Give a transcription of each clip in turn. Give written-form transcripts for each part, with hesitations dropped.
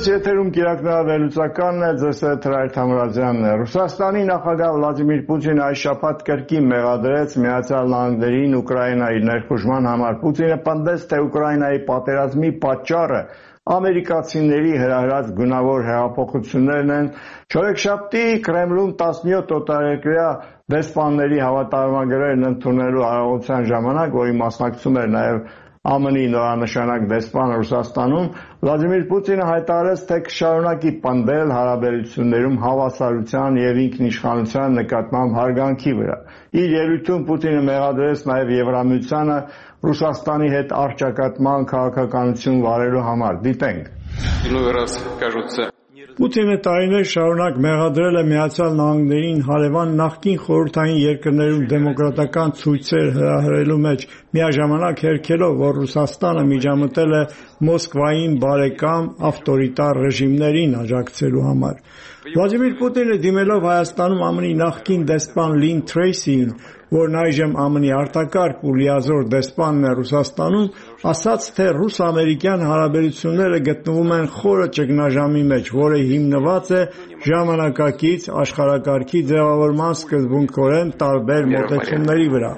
Ձեզ եթերում կիրակնավորելուցականն է, ձեզ հետ Հրայր Թամրազյանն է։ Ռուսաստանի նախագահ Վլադիմիր Պուտինը այս շաբաթ կրկին մեղադրեց Միացյալ Նահանգներին Ուկրաինայի ներխուժման համար։ Պուտինը պնդեց, թե Ուկրաինայի պատերազմի պատճառը ամերիկացիների հրահրած գունավոր հեղափոխություններն են։ Չորեքշաբթի Կրեմլում 17 օտարերկրյա դեսպանների հավատարմագրերն ընդունելու արարողության ժամանակ, որի մասնակցում էր նաև ԱՄՆ-ի նորանշանակ դեսպան Ռուսաստանում, Վլադիմիր Պուտինը հայտարարեց, թե կշարունակի պնդել հարաբերություններում հավասարության և ինքնիշխանության նկատմամբ հարգանքի վրա։ Իր ելույթում Պուտինը մեղադրեց նաև Եվրամիությանը Ռուսաստանի հետ առճակատման քաղաքականություն վարելու համար։ Դիտենք։ Պուտինը տարիներ շարունակ մեղադրել է Միացյալ Նահանգներին հարևան նախկին խորհրդային երկրներում դեմոկրատական ցույցեր հրահրելու մեջ, միաժամանակ հերքելով, որ Ռուսաստանը միջամտել է Մոսկվային բարեկամ ավտորիտար ռեժիմներին աջակցելու համար։ Վլադիմիր Պուտինը դիմելով Հայաստանում ԱՄՆ-ի նախկին դեսպան Լին Թրեյսիին, որն այժմ ԱՄՆ-ի արտակարգ ու լիազոր դեսպանն է Ռուսաստանում, ասաց, թե ռուս-ամերիկյան հարաբերությունները գտնվում են խորը ճգնաժամի մեջ, որը հիմնված է ժամանակակից աշխարհակարգի ձևավորման սկզբունքորեն տարբեր մոտեցումների վրա։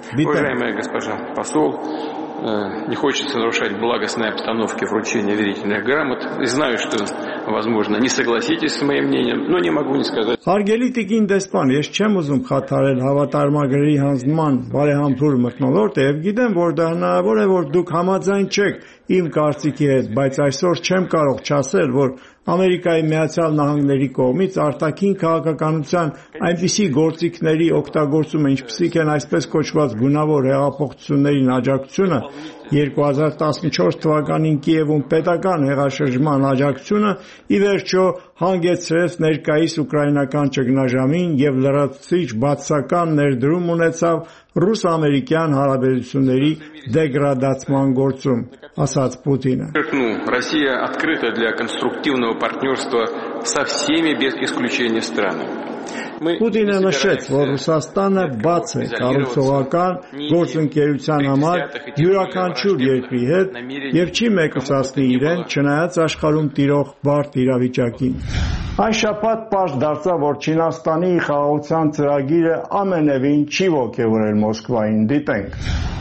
Не хочется нарушать благостной обстановки вручения верительных грамот. И знаю, что, возможно, не согласитесь с моим мнением, но не могу не сказать. Հարգելի տիկին դեսպան, ես չեմ ուզում խաթարել հավատարմագրերի հանձնման բարեհամբույր մթնոլորտը եւ գիտեմ, որ դա հնարավոր է, որ դուք համաձայն չեք իմ կարծիքի հետ, բայց այսօր չեմ կարող չասել, որ Ամերիկայի Միացյալ Նահանգների կողմից արտաքին քաղաքականության այնպիսի գործիքների օգտագործումը, ինչպիսիք են այսպես կոչված գունավոր հեղափոխություններին աջակցությունը, 2014 թվականին Կիևում պետական հեղաշրջման աջակցությունը, ի վերջո հանգեցրեց ներկայիս ուկրաինական ճգնաժամին եւ լրացուցիչ բացասական ներդրում ունեցավ ռուս-ամերիկյան հարաբերությունների դեգրադացման գործում, ասաց Պուտինը։ Россия открыта для конструктивного партнерства со всеми без исключения странами. Պուտինը նշեց, որ Ռուսաստանը բաց է կառուցողական գործընկերության համար յուրաքանչյուր երկրի հետ եւ չի մեկուսացնի իրեն, չնայած աշխարհում տիրող բարդ իրավիճակին։ Այս շաբաթ պարզ դարձավ, որ Չինաստանի խաղաղության ծրագիրը ամենևին չի ոգևորել Մոսկվային։ Դիտենք։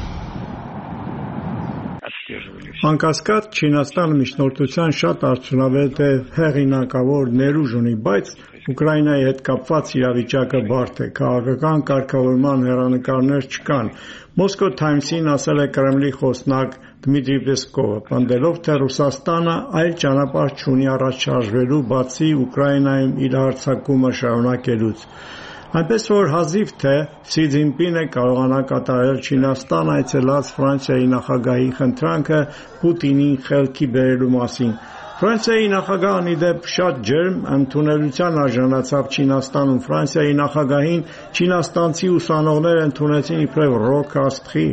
Անկասկած Չինաստանը միջնորդության շատ արդյունավետ է, հեղինակավոր ներուժ ունի, բայց Ուկրաինայի հետ կապված իրավիճակը բարդ է, քաղաքական կարգավորման հեռանկարներ չկան։ Moscow Times-ին ասել է Կրեմլի խոսնակ Դմիտրի Պեսկովը, պնդելով, թե Ռուսաստանը այլ ճանապարհ չունի առաջ շարժվելու, բացի Ուկրաինայում իր հարձակումը շարունակելուց։ Այնպես որ հազիվ թե Սի Ցզինպինը կարողանա կատարել Չինաստան այցելած Ֆրանսիայի նախագահի խնդրանքը Պուտինին խելքի բերելու մասին։ Ֆրանսիայի նախագահն ի դեպ շատ ջերմ ընդունելության արժանացավ Չինաստանում։ Ֆրանսիայի նախագահին չինաստանցի ուսանողներ ընդունեցին իբրև ռոք աստղի։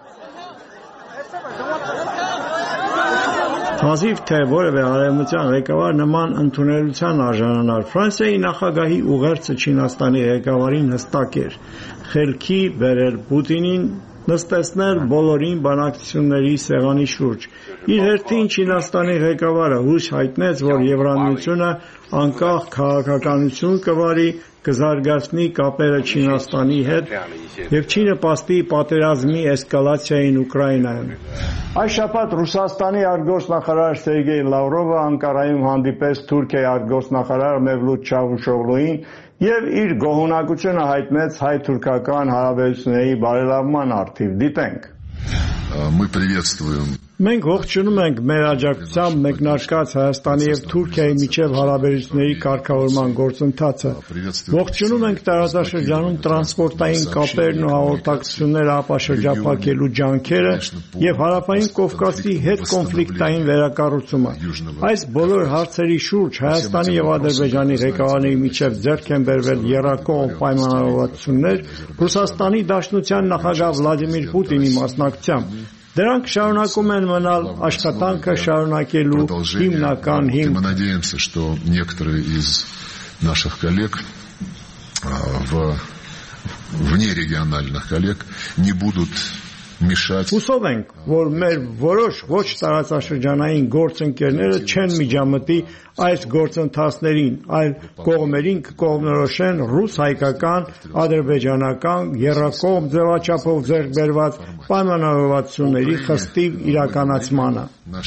Հազիվ թե որևէ արևմտյան ղեկավար նման ընդունելության արժանանար։ Ֆրանսիայի նախագահի ուղերձը Չինաստանի ղեկավարին հստակ էր՝ խելքի բերել Պուտինին, նստեցնել բոլորին բանակցությունների սեղանի շուրջ։ Իր հերթին Չինաստանի ղեկավարը հույս հայտնեց, որ Եվրամիությունը անկախ քաղաքականություն կվարի, կզարգացնի կապերը Չինաստանի հետ եւ չի նպաստի պատերազմի էսկալացիային Ուկրաինայում։ Այս շաբաթ Ռուսաստանի արտգործնախարար Սերգեյ Լավրովը Անկարայում հանդիպեց Թուրքիայի արտգործնախարար Մևլութ Չավուշօղլուին եւ իր գոհունակությունը հայտնեց հայ-թուրքական հարաբերությունների բարելավման առթիվ։ Դիտենք։ Մենք ողջունում ենք մեր աջակցությամբ մեկնարկած Հայաստանի եւ Թուրքիայի միջև հարաբերությունների կարգավորման գործընթացը։ Ողջունում ենք տարածաշրջանում տրանսպորտային կապերն ու հաղորդակցությունները ապաշրջափակելու ջանքերը եւ հարավային Կովկասի հետ կոնֆլիկտային վերակառուցումը։ Այս բոլոր հարցերի շուրջ Հայաստանի եւ Ադրբեջանի ղեկավարների միջև ձեռք են բերվել եռակողմ պայմանավորվածություններ Ռուսաստանի Դաշնության նախագահ Վլադիմիր Պուտինի մասնակցությամբ։ Դրանք շարունակում են մնալ աշխատանքը շարունակելու հիմնական հիմք։ Мы надеемся, что некоторые из наших коллег, внерегиональных коллег, не будут мешать. Հուսով ենք, որ մեր որոշ ոչ տարածաշրջանային գործընկերները չեն միջամտի այս գործընթացներին, այլ կողմերին կողմնորոշեն ռուս-հայկական, ադրբեջանական, եռակողմ ձևաչափով ձեռք բերված պայմանավորվածությունների խստիվ իրականացմանը։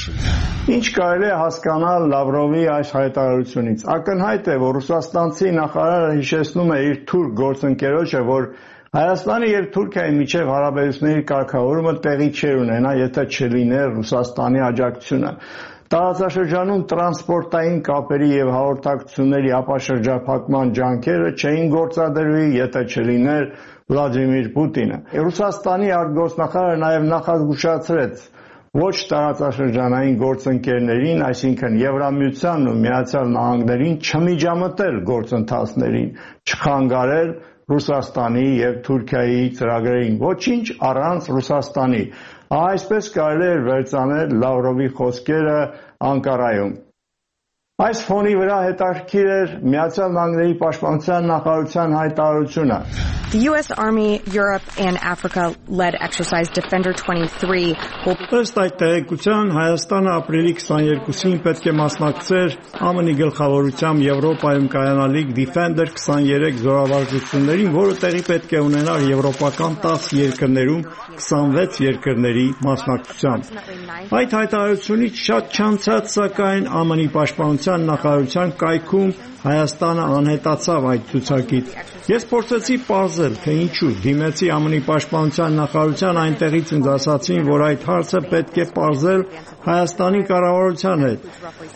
Ինչ կարելի է հասկանալ Լավրովի այս հայտարարությունից։ Ակնհայտ է, որ ռուսաստանցի նախարարը հիշեցնում է իր թուրք գործընկերոջը, որ Հայաստանի և Թուրքիայի միջև հարաբերությունների կարգավորումը տեղի չէր ունենա, եթե չլիներ Ռուսաստանի աջակցությունը։ Տարածաշրջանում տրանսպորտային կապերի և հաղորդակցությունների ապաշրջափակման ջանքերը չէին գործադրվի, եթե չլիներ Վլադիմիր Պուտինը։ Ռուսաստանի արտգործնախարարը նաև նախազգուշացրեց ոչ տարածաշրջանային գործընկերներին, այսինքն Եվրամիությանն ու Միացյալ Նահանգներին չմիջամտել գործընթացներին, չխանգարել Ռուսաստանի և Թուրքիայի ծրագրերին, ոչինչ առանց Ռուսաստանի։ Այսպես կարելի էր վերծանել Լավրովի խոսքերը Անկարայում։ Այս ֆոնի վրա հետաքրքիր էր Միացյալ Նահանգների պաշտպանության նախարարության հայտարարությունը։ The U.S. Army Europe and Africa-led exercise Defender 23 will be... Ըստ այդ տեղեկության Հայաստանը ապրիլի 22-ին պետք է մասնակցեր ԱՄՆ-ի գլխավորությամբ Եվրոպայում կայանալիք Defender 23 զորավարժություններին, որը տեղի պետք է ունենար եվրոպական 10 երկրներում 26 երկրների մասնակցությամբ։ Այդ հայտարարությունից շատ չանցած, սակայն ԱՄՆ-ի պաշտպանության նախարարության կայքում Հայաստանը անհետացավ այդ ցուցակից։ Ես փորձեցի պարզել, թե ինչու դիմեցի ԱՄՆ-ի պաշտպանության նախարարության, այնտեղից ինձ ասացին, որ այդ հարցը պետք է պարզել Հայաստանի կառավարության հետ։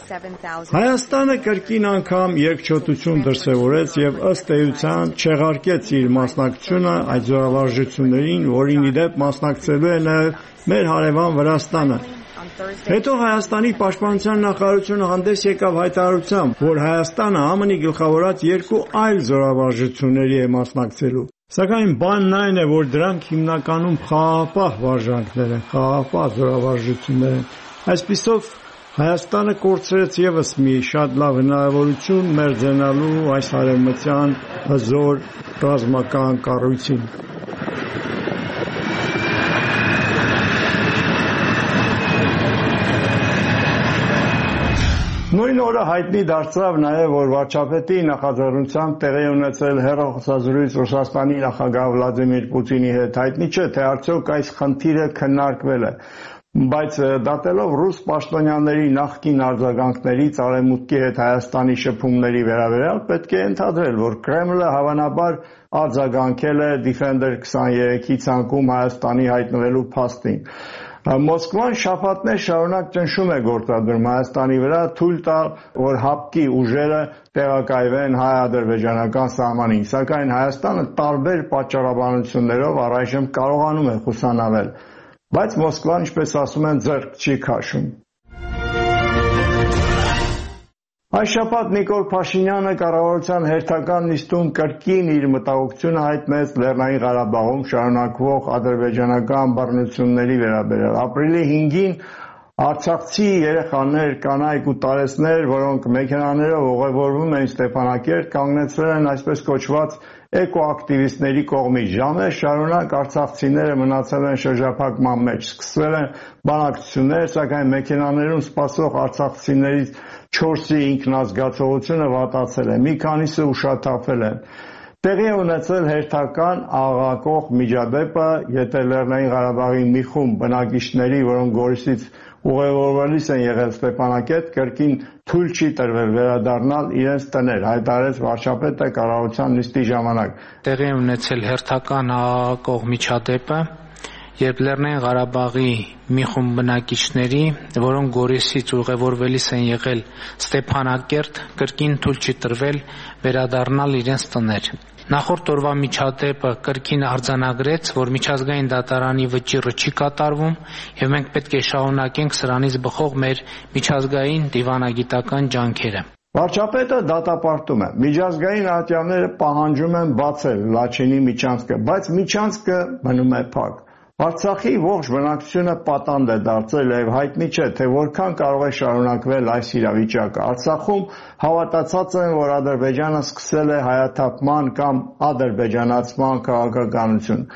Հայաստանը կրկին անգամ երկչոտություն դրսևորեց եւ ըստ էության չեղարկեց իր մասնակցությունը այդ զորավարժություններին, որին ի դեպ մասնակցելու է նաեւ մեր հարևան Վրաստանը։ Հետո Հայաստանի պաշտպանության նախարարությունը հանդես եկավ հայտարարությամբ, որ Հայաստանը ԱՄՆ-ի գլխավորած երկու այլ զորավարժությունների է մասնակցելու։ Սակայն բանն այն է, որ դրանք հիմնականում խաղաղապահ վարժանքներ են, խաղաղապահ զորավարժություններ են։ Այսպիսով Հայաստանը կորցրեց եւս մի շատ լավ հնարավորություն մերձենալու այս արևմտյան հզոր ռազմական կառույցին։ Նույն օրը հայտնի դարձավ նաև, որ վարչապետի նախաձեռնությամբ տեղի ունեցել հեռախոսազրույց Ռուսաստանի նախագահ Վլադիմիր Պուտինի հետ։ Հայտնի չէ, թե արդյոք այս խնդիրը քննարկվել է, բայց դատելով ռուս պաշտոնյաների նախկին արձագանքներից Արևմուտքի հետ Հայաստանի շփումների վերաբերյալ, պետք է ենթադրել, որ Կրեմլը հավանաբար արձագանքել է Defender 23-ի ցանկում Հայաստանի հայտնվելու փաստին։ Մոսկվան շաբաթներ շարունակ ճնշում է գործադրում Հայաստանի վրա, թույլ տալ, որ հապկի ուժերը տեղակայվեն հայ-ադրբեջանական սահմանին, սակայն Հայաստանը տարբեր պատճառաբանություններով առայժմ կարողանում է խուսանավել, բայց Մոսկվան, ինչպես ասում են, ձեռք չի քաշում։ Այս շաբաթ Նիկոլ Փաշինյանը կառավարության հերթական նիստում կրկին իր մտահոգությունը հայտնեց Լեռնային Ղարաբաղում շարունակվող ադրբեջանական բռնությունների վերաբերյալ։ Ապրիլի 5-ին արցախցի երեխաներ, կանայք ու տարեցներ, որոնք մեքենաներով ուղևորվում էին Ստեփանակերտ, կանգնեցվել են այսպես կոչված էկոակտիվիստների կողմից։ Ժամեր շարունակ արցախցիները մնացել են շրջափակման մեջ, սկսվել են բանակցություններ, սակայն մեքենաներում սպասող արցախցիներից 4-ի ինքնազգացողությունը վատացել է, մի քանիսը ուշաթափվել են։ Տեղի է ունեցել հերթական աղաղակող միջադեպը, եթե Լեռնային Ղարաբաղի մի խումբ բնակիչների, որոնք Գորիսից ուղևորվելիս են եղել Ստեփանակերտ, կրկին թույլ չի տրվել վերադառնալ իրենց տներ, հայտարարեց վարչապետը կառավարության նիստի ժամանակ։ Տեղի է ունեցել հերթական աղաղակող միջադեպը, երբ Լեռնային Ղարաբաղի մի խումբ բնակիչների, որոնք Գորիսից ուղևորվելիս են եղել Ստեփանակերտ, կրկին թույլ չի տրվել վերադառնալ իրենց տներ։ Նախորդ օրվա միջադեպը կրկին արձանագրեց, որ միջազգային դատարանի վճիռը չի կատարվում եւ մենք պետք է շարունակենք սրանից բխող մեր միջազգային դիվանագիտական ջանքերը։ Վարչապետը դատապարտում է։ Միջազգային ատյանները պահանջում են բացել Լաչինի միջանցքը, բայց միջանցքը մնում է փակ։ Արցախի ողջ բնակչությունը պատանդ է դարձել եւ հայտնի չէ, թե որքան կարող է շարունակվել այս իրավիճակը։ Արցախում հավատացած են, որ Ադրբեջանը սկսել է հայաթափման կամ ադրբեջանացման քաղաքականություն։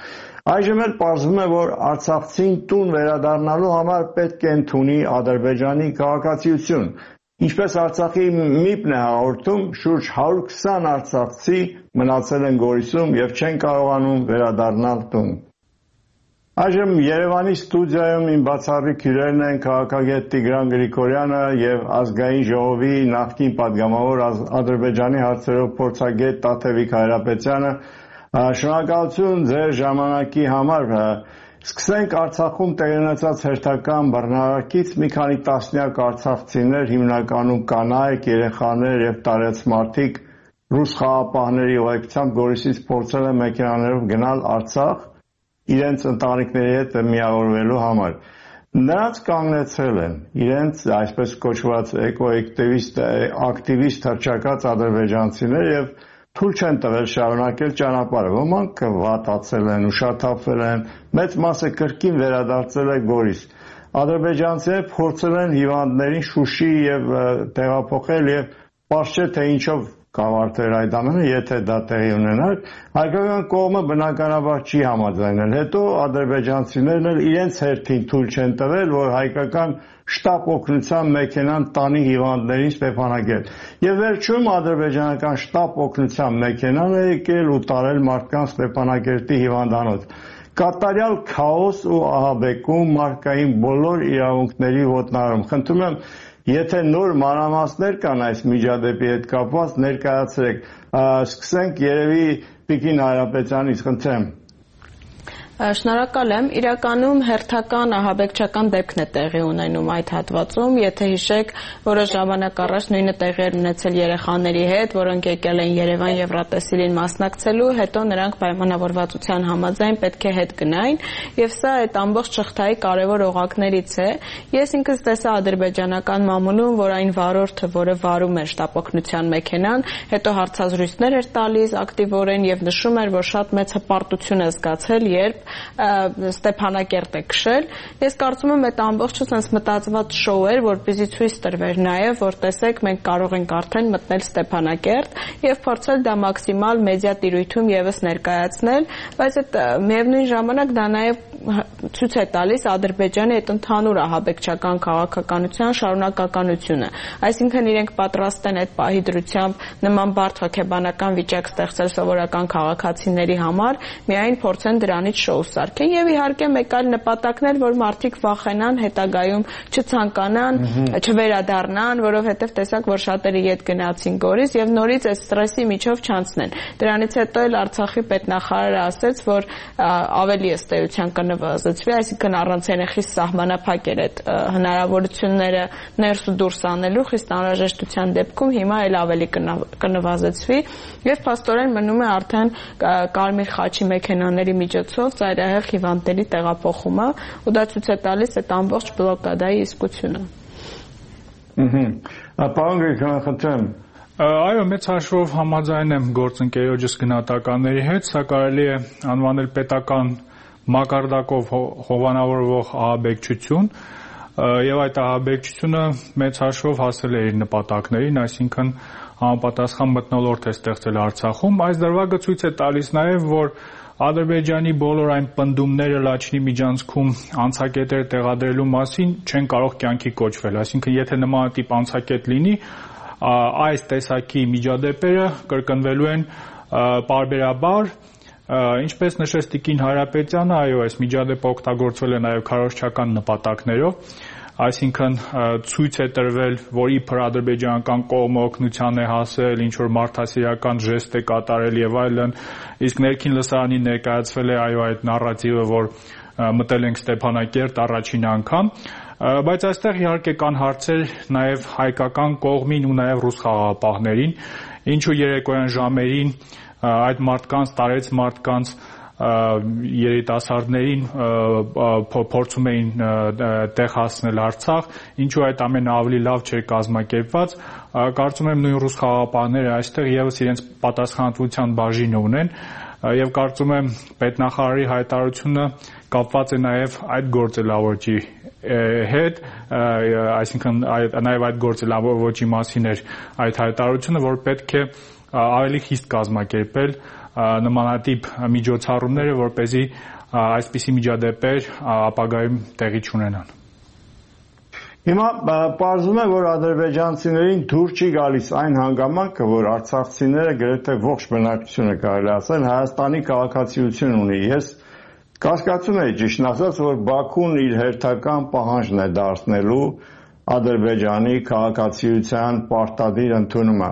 Այժմ էլ պարզվում է, որ արցախցին տուն վերադառնալու համար պետք է ընդունի Ադրբեջանի քաղաքացիություն։ Ինչպես Արցախի ՄԻՊ-ն է հաղորդում, շուրջ 120 արցախցի մնացել են Գորիսում եւ չեն կարողանում վերադառնալ տուն։ Այժմ Երևանի ստուդիայում իմ բացառիկ հյուրերն են քաղաքագետ Տիգրան Գրիգորյանը եւ Ազգային ժողովի նախկին падգամավոր Ադրբեջանի հարցերով փորձագետ Տաթևիկ Հայրապետյանը։ Շնորհակալություն ձեր ժամանակի համար։ Սկսենք Արցախում տեղի ունեցած հերթական բռնարարքից։ Մի քանի տասնյակ արցախցիներ, հիմնականում կանայք, երեխաներ եւ տարեց մարդիկ ռուս խաղապահների ուղեկցությամբ Գորիսից փորձել են մեքենաներով գնալ Արցախ իրենց ընտանիքների հետ միավորվելու համար։ Նրանց կանգնեցրել են իրենց այսպես կոչված էկոակտիվիստ հռչակած ադրբեջանցիներ եւ թույլ չեն տվել շարունակել ճանապարհը։ Ոմանք վատացել են, ուշաթափվել են, մեծ մասը կրկին վերադարձել է Գորիս։ Ադրբեջանցիները փորձել են հիվանդներին Շուշի եւ տեղափոխել եւ պարզ չէ թե ինչով կավարտեր այդ ամենը, եթե դա տեղի ունենար, հայկական կողմը բնականաբար չի համաձայնել։ Հետո ադրբեջանցիներն էլ իրենց հերթին թույլ չեն տվել, որ հայկական շտապ օգնության մեքենան տանի հիվանդներին Ստեփանագերտ։ Եվ վերջում ադրբեջանական շտապ օգնության մեքենան է եկել ու տարել մարդկանց Ստեփանագերտի հիվանդանոց։ Կատարյալ քաոս ու ահաբեկում, մարդկային բոլոր իրավունքների ոտնահարում։ Խնդրում եմ, եթե նոր մանրամասներ կան այս միջադեպի հետ կապված, ներկայացրեք։ Սկսենք երևի Տիկին Հայրապետյանից, խնդրեմ։ Շնորհակալ եմ։ Իրականում հերթական ահաբեկչական դեպքն է տեղի ունենում այդ հատվածում, եթե հիշեք, որոշ ժամանակ առաջ նույնը տեղի էր ունեցել երեխաների հետ, որոնք եկել են Երևան Եվրատեսիլին մասնակցելու, հետո նրանք պայմանավորվածության համաձայն պետք է հետ գնային, եւ սա այդ ամբողջ շղթայի կարևոր օղակներից է։ Ես ինքս տեսա ադրբեջանական մամուլում, որ այն վարորդը, որը վարում էր շտապօգնության մեքենան, հետո հարցազրույցներ էր տալիս ակտիվորեն եւ նշում էր, որ շատ մեծ հպարտություն է զգացել, երբ Ստեփանակերտ է քշել։ Ես կարծում եմ այդ ամբողջը sense մտածված շոու էր, որպեսզի ցույց տրվեր նաև, որ տեսեք, մենք կարող ենք արդեն մտնել Ստեփանակերտ եւ փորձել դա մաքսիմալ մեդիա տիրույթում եւս ներկայացնել, բայց այդ միևնույն ժամանակ դա նաև ցույց է տալիս Ադրբեջանի այդ ընդհանուր ահաբեկչական քաղաքականության շարունակականությունը։ Այսինքն իրենք պատրաստ են այդ պահի դրությամբ նման բարդ հոգեբանական վիճակ ստեղծել սովորական քաղաքացիների համար, միայն փորձեն դրանից շոու սարքեն եւ իհարկե մեկ այլ նպատակն էլ, որ մարդիկ վախենան, հետագայում չցանկանան, չվերադառնան, որովհետեւ տեսակ, որ շատերը ետ գնացին Գորիս եւ նորից այս ստրեսի միջով չանցնեն։ Դրանից հետո էլ Արցախի պետնախարարը ասաց, որ ավելի ըստ էության կնվազեցվի, այսինքն առանց խիստ սահմանափակ էր այդ հնարավորությունները ներս ու դուրս անելու, խիստ անհրաժեշտության դեպքում հիմա էլ ավելի կնվազեցվի եւ փաստորեն մնում է արդեն կարմիր խաչի մեքենաների միջոցով ծայրահեղ հիվանդների տեղափոխումը, ու դա ցույց է տալիս այդ ամբողջ բլոկադայի իսկությունը։ Պարոն Գրիգորյան, խնդրեմ։ Այո, մեծ հաշվով համաձայն եմ գործընկերոջս գնահատականների հետ, սա կարելի է անվանել պետական մակարդակով հովանավորվող ահաբեկչություն, եւ այդ ահաբեկչությունը մեծ հաշվով հասել է իր նպատակներին, այսինքն համապատասխան մթնոլորտ է ստեղծել Արցախում։ Այս դրվագը ցույց է տալիս նաեւ, որ Ադրբեջանի բոլոր այն պնդումները Լաչինի միջանցքում անցակետեր տեղադրելու մասին չեն կարող կյանքի կոչվել, այսինքն եթե նմանատիպ անցակետ լինի, այս տեսակի միջադեպերը կրկնվելու են պարբերաբար, ինչպես նշեց Տիկին Հայրապետյանը, այո, այս միջադեպը օգտագործվել է նաև քարոզչական նպատակներով, այսինքն ցույց է տրվել, որ իբր ադրբեջանական կողմը օգնության է հասել, ինչ որ մարդասիրական ժեստ է կատարել եւ այլն, իսկ ներքին լսարանին ներկայացվել է այո այդ նարատիվը, որ մտել ենք Ստեփանակերտ առաջին անգամ, բայց այստեղ իհարկե կան հարցեր նաև հայկական կողմին ու նաև ռուս խաղաղապահներին, ինչու երեկոյան ժամերին այդ մարդկանց, տարեց մարդկանց երիտասարդներին փորձում էին տեղ հասնել Արցախ, ինչու այդ ամենը ավելի լավ չէր կազմակերպված, կարծում եմ նույն ռուս խաղաղապահները այստեղ եւս իրենց պատասխանատվության բաժինը ունեն եւ կարծում եմ պետնախարարի հայտարարությունը կապված է նաեւ այդ գործելավոճի հետ, այսինքն նաեւ այդ գործելավոճի մասին էր այդ հայտարարությունը, որ պետք է ավելի խիստ կազմակերպել նմանատիպ միջոցառումները, որպեսզի այսպիսի միջադեպեր ապագայում տեղի չունենան։ Հիմա պարզվում է, որ ադրբեջանցիներին դուր չի գալիս այն հանգամանքը, որ արցախցիները գրեթե ողջ բնակչությունը կարելի ասել Հայաստանի քաղաքացիություն ունի։ Ես կասկածում եի ճիշտն ասած, որ Բաքուն իր հերթական պահանջն է դարձնելու Ադրբեջանի քաղաքացիության պարտադիր ընդունումը։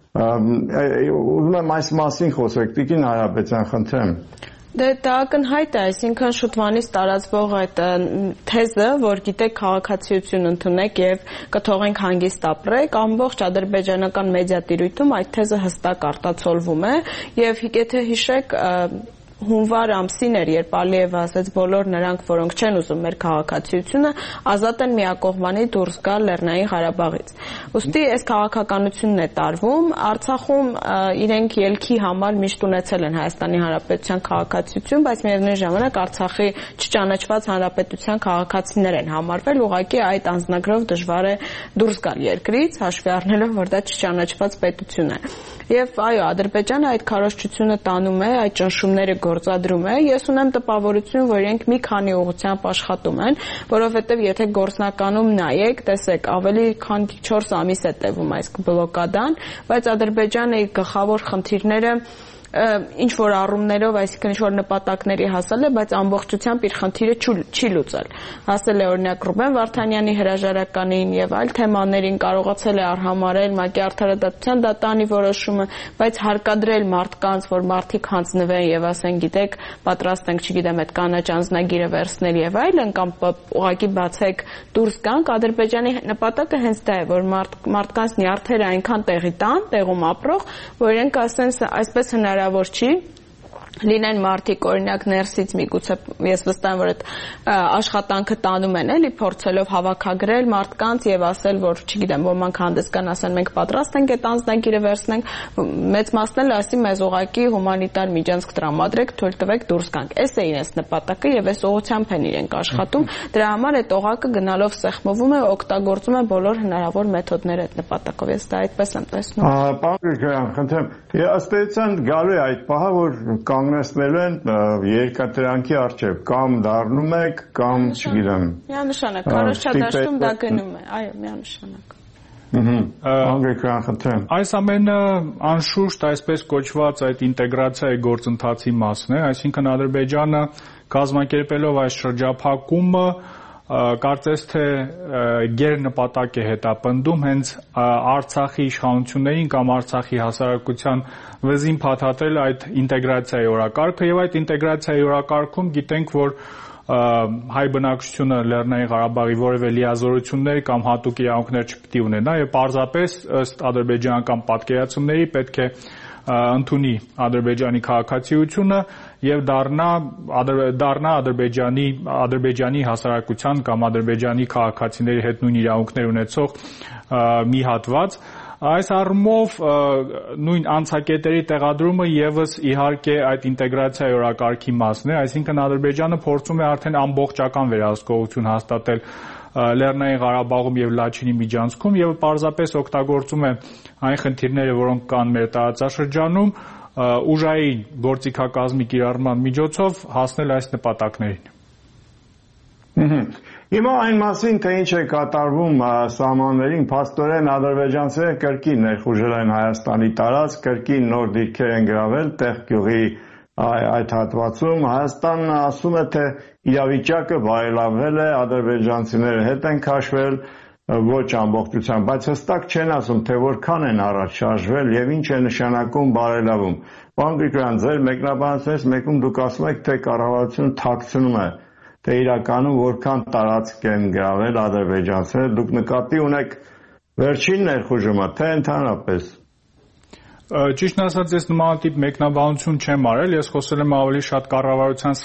Ուզում եմ այս մասին խոսեք, Տիկին Հարապետյան, խնդրեմ։ Դե դա ակնհայտ է, այսինքն շուտվանից տարածվող այդ թեզը, որ գիտեք քաղաքացիություն ընդունեք եւ կթողենք հանգիստ ապրեք, ամբողջ ադրբեջանական մեդիա տիրույթում այդ թեզը հստակ արտացոլվում է եւ եթե հիշեք հունվար ամսին էր, երբ Ալիևը ասաց բոլոր նրանք, որոնք չեն ուզում մեր քաղաքացիությունը, ազատ են միակողմանի դուրս գալ Լեռնային Ղարաբաղից։ Ոստի այս քաղաքականությունն է տարվում, Արցախում իրենք ելքի համար միշտ ունեցել են Հայաստանի Հանրապետության քաղաքացիություն, բայց միևնույն ժամանակ Արցախի չճանաչված հանրապետության քաղաքացիներ են համարվել, ուղղակի այդ անձնագրով դժվար է դուրս գալ երկրից, հաշվի առնելով, որ դա չճանաչված պետություն է։ Եվ այո, Ադրբեջանը այդ քարոզչությունը տանում է, այդ ճնշումները գործադրում է։ Ես ունեմ տպավորություն, որ իրենք մի քանի ուղղությամբ աշխատում են, որովհետև եթե գործնականում նայեք, տեսեք, ավելի քան 4 ամիս է տևում այս բլոկադան, բայց Ադրբեջանը իր գլխավոր խնդիրները ինչ որ առումներով, այսինքն ինչ որ նպատակների հասել է, բայց ամբողջությամբ իր խնդիրը չի լուծել։ Հասել է օրինակ Ռուբեն Վարդանյանի հրաժարականին եւ այլ թեմաներին, կարողացել է արհամարել ՄԱԿ-ի արդարադատության դատանի որոշումը, բայց հարկադրել մարդկանց, որ մարդիկ հանձնվեն եւ ասեն, գիտեք, պատրաստ ենք, չգիտեմ, այդ կանաչ անձնագիրը վերցնել եւ այլն, կամ ուղղակի բացեք դուրս գանք, Ադրբեջանի նպատակը հենց դա է, որ մարդկանց նյարդերը այնքան տեղի տան, տեղում ապրող, որ իրենք ասեն, այսպես հնարավոր չի լինեն մարդիկ օրինակ ներսից միգուցե ես վստահ եմ որ այդ աշխատանքը տանում են էլի փորձելով հավաքագրել մարդկանց եւ ասել որ չգիտեմ ոմանք հանդես կան ասեն մենք պատրաստ ենք այդ անձնագիրը վերցնենք մեծ մասն էլ ասի մեզ ուղակի հումանիտար միջանցք տրամադրեք թույլ տվեք դուրս գանք այս է իրենց նպատակը եւ այս ուղղությամբ են իրենք աշխատում դրա համար այդ օղակը գնալով սեղմվում է օգտագործում է բոլոր հնարավոր մեթոդները այդ նպատակով ես դա այդպես եմ տեսնում Պարոն Գրիգորյան խնդրեմ ըստ էության գալու է այդ պահը որ կանգնեցնելու են երկաթրանքի առջև կամ դառնում եք կամ չգիտեմ միանշանակ քարոզչադաշտում դա գնում է այո միանշանակ Այս ամենը անշուշտ այսպես կոչված այդ ինտեգրացիայի գործընթացի մասն է, այսինքն Ադրբեջանը կազմակերպելով այս շրջափակումը կարծես թե գերնպատակ է հետապնդում հենց Արցախի իշխանություններին կամ Արցախի հասարակության վզին փաթաթել այդ ինտեգրացիայի օրակարգը եւ այդ ինտեգրացիայի օրակարգում գիտենք որ հայ բնակչությունը Լեռնային Ղարաբաղի որևէ լիազորություններ կամ հատուկ իրավունքներ չպետք է ունենա եւ պարզապես ըստ ադրբեջանական պատկերացումների պետք է ընդունի Ադրբեջանի քաղաքացիությունը եւ դառնա Ադրբեջանի հասարակության կամ Ադրբեջանի քաղաքացիների հետ նույն իրավունքներ ունեցող մի հատված Այս առումով նույն անցակետերի տեղադրումը եւս իհարկե այդ ինտեգրացիայի օրակարգի մասն է, այսինքն Ադրբեջանը փորձում է արդեն ամբողջական վերահսկողություն հաստատել Լեռնային Ղարաբաղում եւ Լաչինի միջանցքում եւ պարզապես օգտագործում է այն խնդիրները, որոնք կան մեր տարածաշրջանում, ուժային գործիքակազմի կիրառման միջոցով հասնել այս նպատակներին։ Հիմա այն մասին, թե ինչ է կատարվում սահմաններին, փաստորեն ադրբեջանցիները կրկին ներխուժել են Հայաստանի տարածք, կրկին նոր դիրքեր են գրավել Տեղգյուղի այդ հատվածում։ Հայաստանն ասում է, թե իրավիճակը բարելավվել է, ադրբեջանցիները հետ են քաշվել, ոչ ամբողջությամբ, բայց հստակ չեն ասում, թե որքան են առաջ շարժվել եւ ինչ է նշանակում բարելավում։ Պարոն Գրիգորյան, ձեր մեկնաբանությունից մեկում դուք ասում եք, թե կառավարությունը թաքցնում է թե իրականում որքան տարածք են գրավել ադրբեջանցիները, դուք նկատի ունեք վերջին ներխուժումը, թե ընդհանրապես։ Ճիշտն ասած, ես նմանատիպ մեկնաբանություն չեմ արել, ես խոսել եմ ավելի շատ կառավարության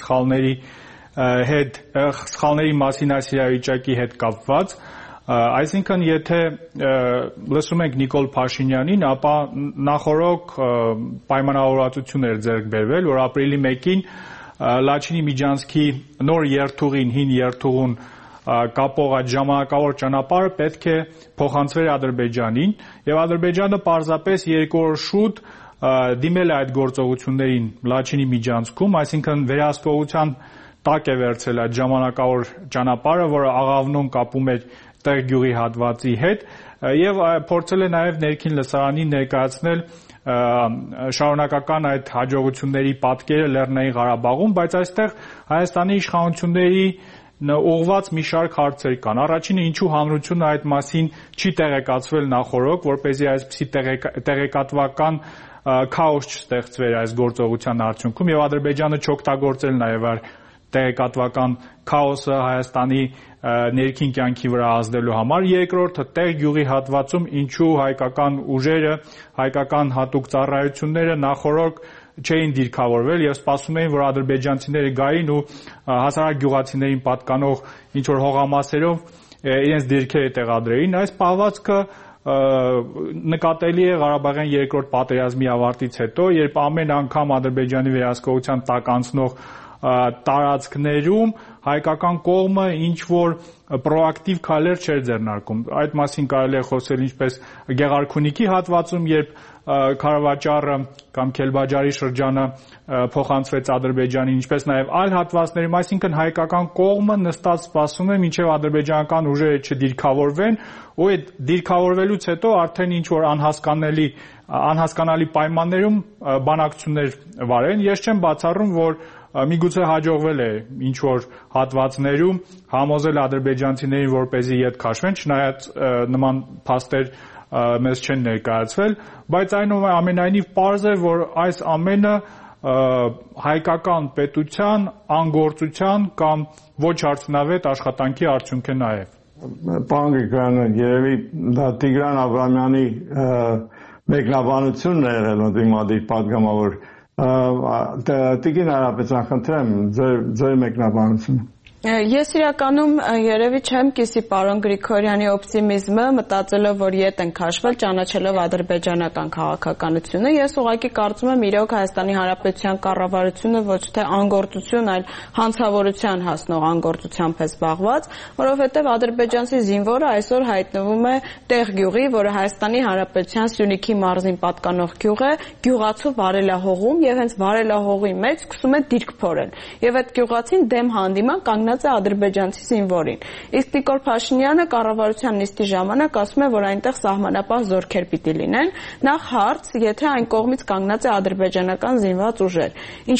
սխալների մասին այս իրավիճակի հետ կապված, այսինքն եթե լսում ենք Նիկոլ Փաշինյանին, ապա նախօրոք պայմանավորվածություն էր ձեռք բերվել, որ ապրիլի 1-ին Լաչինի միջանցքի նոր երթուղին, հին երթուղուն կապող այդ ժամանակավոր ճանապարհը պետք է փոխանցվեր Ադրբեջանին եւ Ադրբեջանը պարզապես 2 օր շուտ դիմել է այդ գործողություններին Լաչինի միջանցքում, այսինքն վերահսկողության տակ է վերցրել այդ ժամանակավոր ճանապարհը, որը աղավնոն կապում էր տեղ գյուղի հատվածի հետ, եւ փորձել է նաեւ ներքին լսարանին ներկայացնել շարունակական այդ հաջողությունների պատկերը Լեռնային Ղարաբաղում, բայց այստեղ Հայաստանի իշխանությունների ուղղված մի շարք հարցեր կան։ Առաջինը, ինչու հանրությունը այդ մասին չի տեղեկացվել նախօրոք, որպեսզի այսպիսի տեղեկատվական քաոս չստեղծվեր այս գործողության արդյունքում, եւ Ադրբեջանը չօգտագործել նաեւ այդ տեղեկատվական քաոսը Հայաստանի ներքին կյանքի վրա ազդելու համար։ Երկրորդը, տեղ գյուղի հատվածում ինչու հայկական ուժերը, հայկական հատուկ ծառայությունները նախօրոք չէին դիրքավորվել եւ սպասում էին, որ ադրբեջանցիները գային ու հասարակ գյուղացիներին պատկանող ինչ որ հողամասերով իրենց դիրքերը տեղադրեին։ Այս պահվածքը նկատելի է Ղարաբաղյան երկրորդ պատերազմի ավարտից հետո, երբ ամեն անգամ Ադրբեջանի վերահսկողության տակ անցնող տարածքներում հայկական կողմը ինչ որ պրոակտիվ քայլեր չէր ձեռնարկում։ Այդ մասին կարելի է խոսել ինչպես Գեղարքունիքի հատվածում, երբ Քարավաճառը կամ Քելբաջարի շրջանը փոխանցվեց Ադրբեջանին, ինչպես նաև այլ հատվածներում, այսինքն հայկական կողմը նստած սպասում է, մինչև ադրբեջանական ուժերը չդիրքավորվեն, ու այդ դիրքավորվելուց հետո արդեն ինչ որ անհասկանալի պայմաններում բանակցություններ վարեն։ Ես չեմ բացառում, որ միգուցե հաջողվել է ինչ որ հատվածներում համոզել ադրբեջանցիներին, որպեսզի ետ քաշվեն, չնայած նման փաստեր մեզ չեն ներկայացվել, բայց այնուամենայնիվ պարզ է, որ այս ամենը հայկական պետության անգործության կամ ոչ արդյունավետ աշխատանքի արդյունք է նաև։ Պարոն Գրիգորյան, երևի դա Տիգրան Աբրամյանի մեկնաբանությունն է եղել ընդդիմադիր պատգամավոր։ Տիկին Հարապետյան, խնդրեմ ձեր մեկնաբանությունը։ Ես իրականում երևի չեմ կիսի պարոն Գրիգորյանի օպտիմիզմը, մտածելով, որ ետ են քաշվել, ճանաչելով ադրբեջանական քաղաքականությունը։ Ես ուղղակի կարծում եմ, իրոք Հայաստանի Հանրապետության կառավարությունը ոչ թե անգործություն, այլ հանցավորության հասնող անգործությամբ է զբաղված, որովհետև ադրբեջանցի զինվորը այսօր հայտնվում է տեղ գյուղի, որը Հայաստանի Հանրապետության Սյունիքի մարզին պատկանող գյուղ է, գյուղացու վարելահողում, եւ հենց վարելահողի մեջ սկսում է դիրք փորել։ Եվ այդ գյուղացին դեմ հանդիման կանգնած է ադրբեջանցի զինվորին։ Իսկ Նիկոլ Փաշինյանը կառավարության նիստի ժամանակ ասում է, որ այնտեղ սահմանապահ զորքեր պիտի լինեն։ Նախ հարց, եթե այն կողմից կանգնած է ադրբեջանական զինված ուժեր,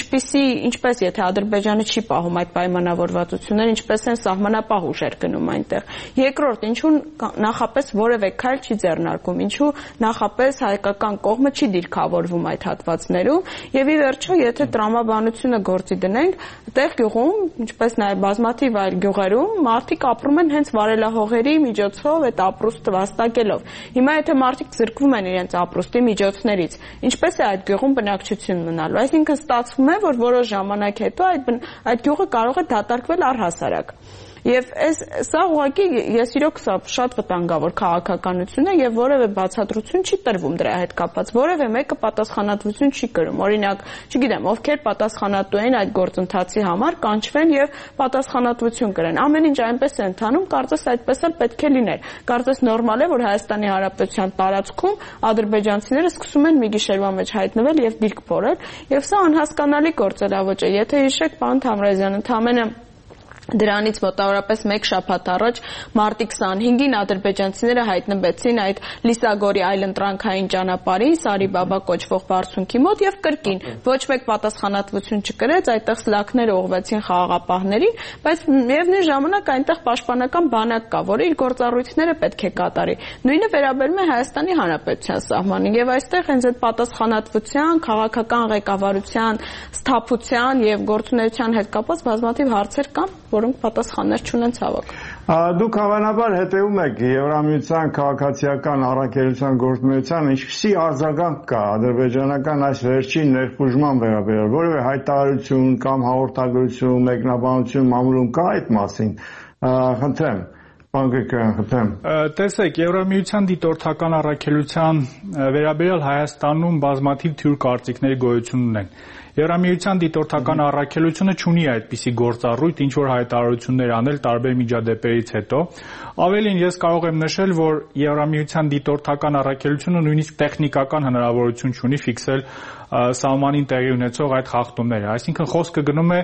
ինչպես եթե Ադրբեջանը չի պահում այդ պայմանավորվածությունները, ինչպես են սահմանապահ ուժեր գնում այնտեղ։ Երկրորդ, ինչու նախապես որևէ քայլ չի ձեռնարկում, ինչու նախապես հայկական կողմը չի դիրքավորվում այդ հատվածներում, եւ ի վերջո, եթե տրամաբանությունը գործի դնենք, տեղ գյուղում, ինչպես նաեւ բազմաթիվ այլ գյուղերում մարդիկ ապրում են հենց վարելահողերի միջոցով այդ ապրուստը վաստակելով։ Հիմա եթե մարդիկ զրկվում են իրենց ապրուստի միջոցներից, ինչպես է այդ գյուղում բնակչություն մնալու։ Այսինքն ստացվում է, որ որոշ ժամանակ հետո այդ գյուղը կարող է դատարկվել առհասարակ։ Եվ սա ուղղակի ես իրոք շատ վտանգավոր քաղաքականություն է եւ որևէ բացատրություն չի տրվում դրա հետ կապված, որևէ մեկը պատասխանատվություն չի կրում։ Օրինակ, չգիտեմ, ովքեր պատասխանատու են այդ գործընթացի համար, կանչվեն եւ պատասխանատվություն կրեն։ Ամեն ինչ այնպես է ընթանում, կարծես այդպես էլ պետք է լիներ։ Կարծես նորմալ է, որ Հայաստանի Հանրապետության տարածքում ադրբեջանցիները սկսում են մի գիշերվա մեջ հայտնվել եւ դիրք փորել, եւ սա անհասկանալի գործելավոճ է։ Եթե հիշեք, պարոն Թամրազյան, ընդամենը դրանից մոտավորապես 1 շաբաթ առաջ մարտի 25-ին ադրբեջանցիները հայտնվեցին այդ Լիսագորի այլընտրանքային ճանապարհին Սարի-Բաբա կոչվող բարձունքի մոտ եւ կրկին ոչ մեկ պատասխանատվություն չկրեց, այդտեղ սլաքները ուղղվեցին խաղաղապահներին, բայց միևնույն ժամանակ այնտեղ պաշտպանական բանակ կա, որը իր գործառույթները պետք է կատարի։ Նույնը վերաբերում է Հայաստանի Հանրապետության սահմանին եւ այստեղ հենց այդ պատասխանատվության, քաղաքական ղեկավարության, սթափության եւ գործունեության հետ կապված բազմաթիվ հարցեր կան, որոնք պատասխաններ չունեն ցավոք։ Դուք հավանաբար հետևում եք Եվրամիության քաղաքացիական առաքելության գործունեությանը, ինչպիսի արձագանք կա ադրբեջանական այս վերջին ներխուժման վերաբերյալ, որևէ հայտարարություն կամ հաղորդագրություն, մեկնաբանություն մամուլում կա այդ մասին։ Խնդրեմ, պարոն Գրիգորյան, խնդրեմ։ Տեսեք, Եվրամիության դիտորդական առաքելության վերաբերյալ Հայաստանում բազմաթիվ թյուր կարծիքների գոյություն ունեն։ Եվրամիության դիտորդական առաքելությունը չունի այդպիսի գործառույթ, ինչ որ հայտարարություններ անել տարբեր միջադեպերից հետո։ Ավելին, ես կարող եմ նշել, որ Եվրամիության դիտորդական առաքելությունը նույնիսկ տեխնիկական հնարավորություն չունի ֆիքսել սահմանին տեղի ունեցող այդ խախտումները։ Այսինքն խոսքը գնում է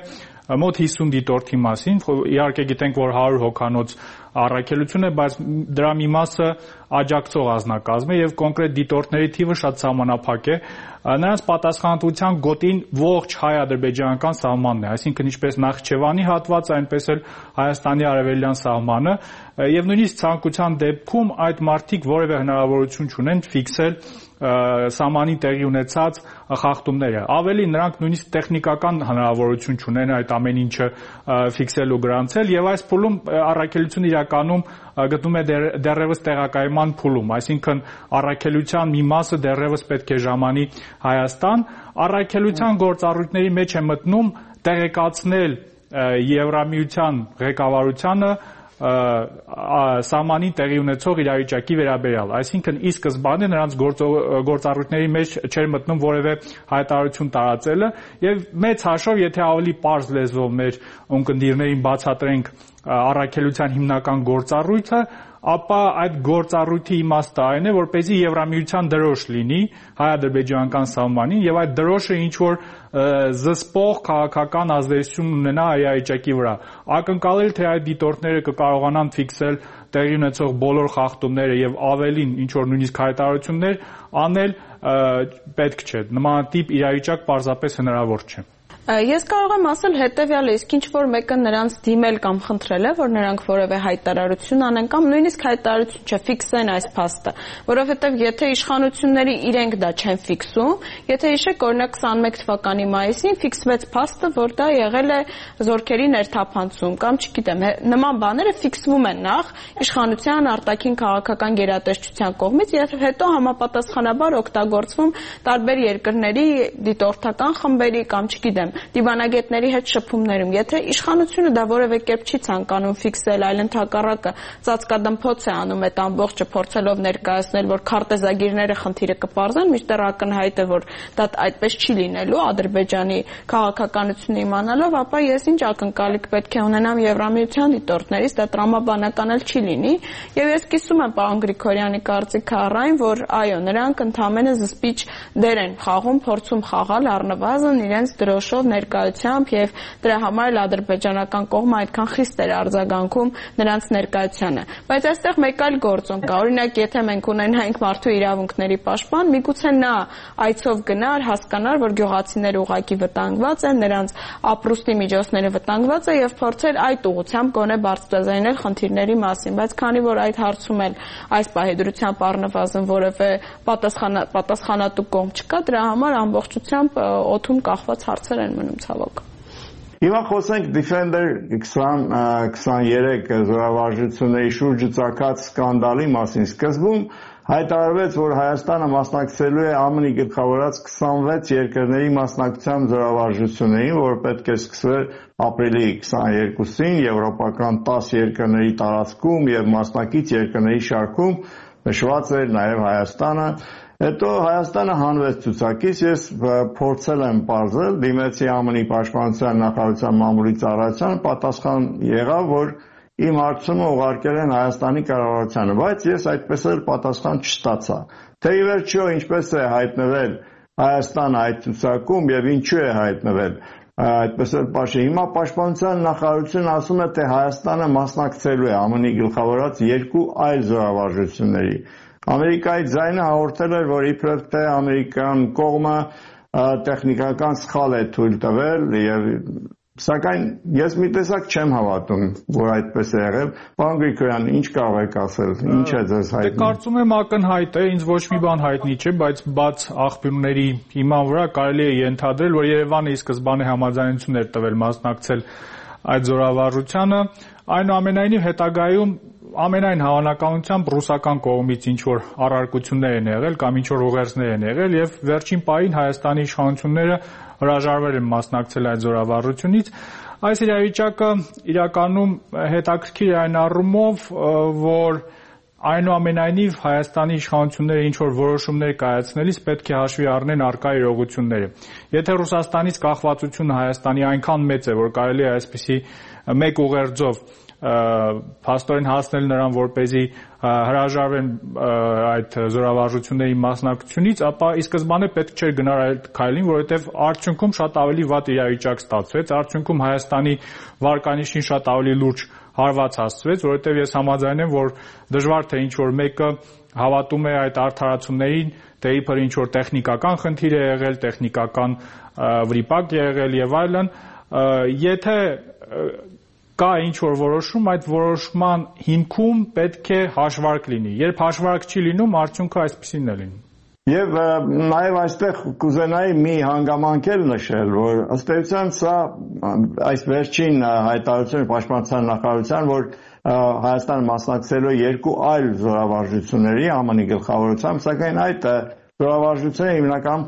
մոտ 50 դիտորդի մասին, իհարկե գիտենք, որ 100 հոգանոց առաքելություն է, բայց դրա մի մասը աջակցող անձնակազմ է եւ կոնկրետ դիտորդների թիվը շատ սահմանափակ է։ Նրանց պատասխանատվության գոտին ողջ հայ-ադրբեջանական սահմանն է, այսինքն ինչպես Նախիջևանի հատվածը, այնպես էլ Հայաստանի արևելյան սահմանը, եւ նույնիսկ ցանկության դեպքում այդ մարդիկ որևէ հնարավորություն չունեն ֆիքսել սահմանի տեղի ունեցած խախտումները։ Ավելի նրանք նույնիսկ տեխնիկական հնարավորություն չունեն այդ ամեն ինչը ֆիքսել ու գրանցել եւ այս փուլում առաքելությունը իրականում գտնում է դեռևս տեղակայման փուլում, այսինքն առաքելության մի մասը դեռևս պետք է ժամանի Հայաստան, առաքելության գործառույթների մեջ է մտնում տեղեկացնել Եվրամիության ղեկավարությանը սահմանին տեղի ունեցող իրավիճակի վերաբերյալ, այսինքն ի սկզբանե նրանց գործառույթների մեջ չէր մտնում որևէ հայտարարություն տարածելը եւ մեծ հաշվով, եթե ավելի պարզ լեզվով մեր ունկնդիրներին բացատրենք առաքելության հիմնական գործառույթը, ապա այդ գործառույթի իմաստը այն է, որպեսզի Եվրամիության դրոշ լինի հայ-ադրբեջանական սահմանին եւ այդ դրոշը ինչ որ զսպող քաղաքական ազդեցություն ունենա իրավիճակի վրա։ Ակնկալել թե այդ դիտորդները կկարողանան ֆիքսել տեղի ունեցող բոլոր խախտումները եւ ավելին ինչ որ նույնիսկ հայտարարություններ անել պետք չէ։ Նմանատիպ իրավիճակ պարզապես հնարավոր չէ։ Ես կարող եմ ասել հետևյալը, իսկ ինչ որ մեկը նրանց դիմել կամ խնդրել է, որ նրանք որևէ հայտարարություն անեն կամ նույնիսկ հայտարարություն չֆիքսեն այս փաստը, որովհետև եթե իշխանությունների իրենք դա չեն ֆիքսում, եթե հիշեք, օրինակ 21 թվականի մայիսին ֆիքսվեց փաստը, որ դա եղել է զորքերի ներթափանցում կամ չգիտեմ, նման բաները ֆիքսվում են նախ իշխանության արտաքին քաղաքական գերատեսչության կողմից եւ հետո համապատասխանաբար օգտագործվում տարբեր երկրների դիտորդական խմբերի կամ չգիտեմ դիվանագետների հետ շփումներում, եթե իշխանությունը դա որևէ կերպ չի ցանկանում ֆիքսել, այլ ընդհակառակը ծածկադմփոց է անում այդ ամբողջը փորձելով ներկայացնել, որ քարտեզագիրները խնդիրը կպարզեն, մինչդեռ ակնհայտ է, որ դա այդպես չի լինելու Ադրբեջանի քաղաքականությունը իմանալով, ապա ես ինչ ակնկալիք պետք է ունենամ Եվրամիության դիտորդներից, դա տրամաբանական էլ չի լինի, եւ ես կիսում եմ պարոն Գրիգորյանի կարծիքը առայն, որ այո, նրանք ընդհանրապես զսպիչ դեր են խաղում, փորձում խաղալ առնվազն իրենց դրոշով ներկայությամբ եւ դրա համար էլ ադրբեջանական կողմը այդքան խիստ էր արձագանքում նրանց ներկայությանը, բայց այստեղ մեկ այլ գործոն կա, օրինակ եթե մենք ունենայինք մարդու իրավունքների պաշտպան, միգուցե նա այցով գնար, հասկանար, որ գյուղացիները ուղակի վտանգված են, նրանց ապրուստի միջոցները վտանգված է եւ փորձեր այդ ուղղությամբ գոնե բարձրաձայնել խնդիրների մասին, բայց քանի որ այդ հարցում էլ այս պահեդրությամբ առնվազն որևէ պատասխանատու կողմ չկա, դրա համար ամբողջությամբ օդում կախված հարցեր են մնում ցավոք։ Հիմա խոսենք Defender 2023 զորավարժությունների շուրջ ծագած սկանդալի մասին։ Սկզբում հայտարարվեց, որ Հայաստանը մասնակցելու է ԱՄՆ-ի գլխավորած 26 երկրների մասնակցությամբ զորավարժություններին, որը պետք է սկսվեր ապրիլի 22-ին եվրոպական 10 երկրների տարածքում եւ մասնակից երկրների շարքում, նշված էր նաեւ Հայաստանը։ Հետո Հայաստանը հանվեց ցուցակից, ես փորձել եմ պարզել, դիմեցի ԱՄՆ-ի պաշտպանության նախարարության մամուլի ծառայության, պատասխան եղավ, որ իմ հարցումը ուղարկել են Հայաստանի կառավարությանը, բայց ես այդպես էլ պատասխան չստացա։ Թե ի վերջո ինչպես է հայտնվել Հայաստանը այդ ցուցակում եւ ինչու է հայտնվել, այդպես էլ պաշտի։ Հիմա պաշտպանության նախարարությունն ասում է, թե Հայաստանը մասնակցելու է ԱՄՆ-ի գլխավորած երկու այլ զորավարժությունների։ Ամերիկայի ձայնը հաղորդել էր, որ իբրև թե ամերիկյան կողմը տեխնիկական սխալ է թույլ տվել եւ սակայն ես մի տեսակ չեմ հավատում, որ այդպես է եղել։ Պարոն Գրիգորյան, ինչ կարող եք ասել, ինչ է ձեզ հայտնի։ Կարծում եմ ակնհայտ է, ինձ ոչ մի բան հայտնի չէ, բայց բաց աղբյուրների հիման վրա կարելի է ենթադրել, որ Երևանը ի սկզբանե համաձայնություն էր տվել մասնակցել այդ զորավարժությանը, այնուամենայնիվ հետագայում ամենայն հավանականությամբ ռուսական կողմից ինչ որ առարկություններ են եղել կամ ինչ որ ուղերձներ են եղել եւ վերջին պահին Հայաստանի իշխանությունները հրաժարվել են մասնակցել այդ զորավարժությունից։ Այս իրավիճակը իրականում հետաքրքիր է այն առումով, որ այնուամենայնիվ Հայաստանի իշխանությունները ինչ որ որոշումներ կայացնելիս պետք է հաշվի առնեն առկա իրողությունները։ Եթե Ռուսաստանից կախվածությունը Հայաստանի այնքան մեծ է, որ կարելի է այսպիսի մեկ ուղերձով փաստորեն հասնել նրան, որպեսզի հրաժարվեն այդ զորավարժությունների մասնակցությունից, ապա ի սկզբանե պետք չէր գնալ այդ քայլին, որովհետև արդյունքում շատ ավելի վատ իրավիճակ ստացվեց, արդյունքում Հայաստանի վարկանիշին շատ ավելի լուրջ հարված հասցվեց, որովհետև ես համաձայն եմ, որ դժվար թե ինչ-որ մեկը հավատում է այդ արդարացումներին, թե իբր ինչ-որ տեխնիկական խնդիր է եղել, տեխնիկական վրիպակ է եղել եւ այլն, եթե կա ինչ-որ որոշում, այդ որոշման հիմքում պետք է հաշվարկ լինի։ Երբ հաշվարկ չի լինում, արդյունքը այսպեսին է լինում։ Եվ նաև այստեղ կուզենայի մի հանգամանք էլ նշել, որ ըստ էության սա այս վերջին հայտարարությունը պաշտպանության նախարարության, որ Հայաստանը մասնակցելու երկու այլ զորավարժությունների ԱՄՆ-ի գլխավորությամբ, սակայն այդ զորավարժությունները հիմնականում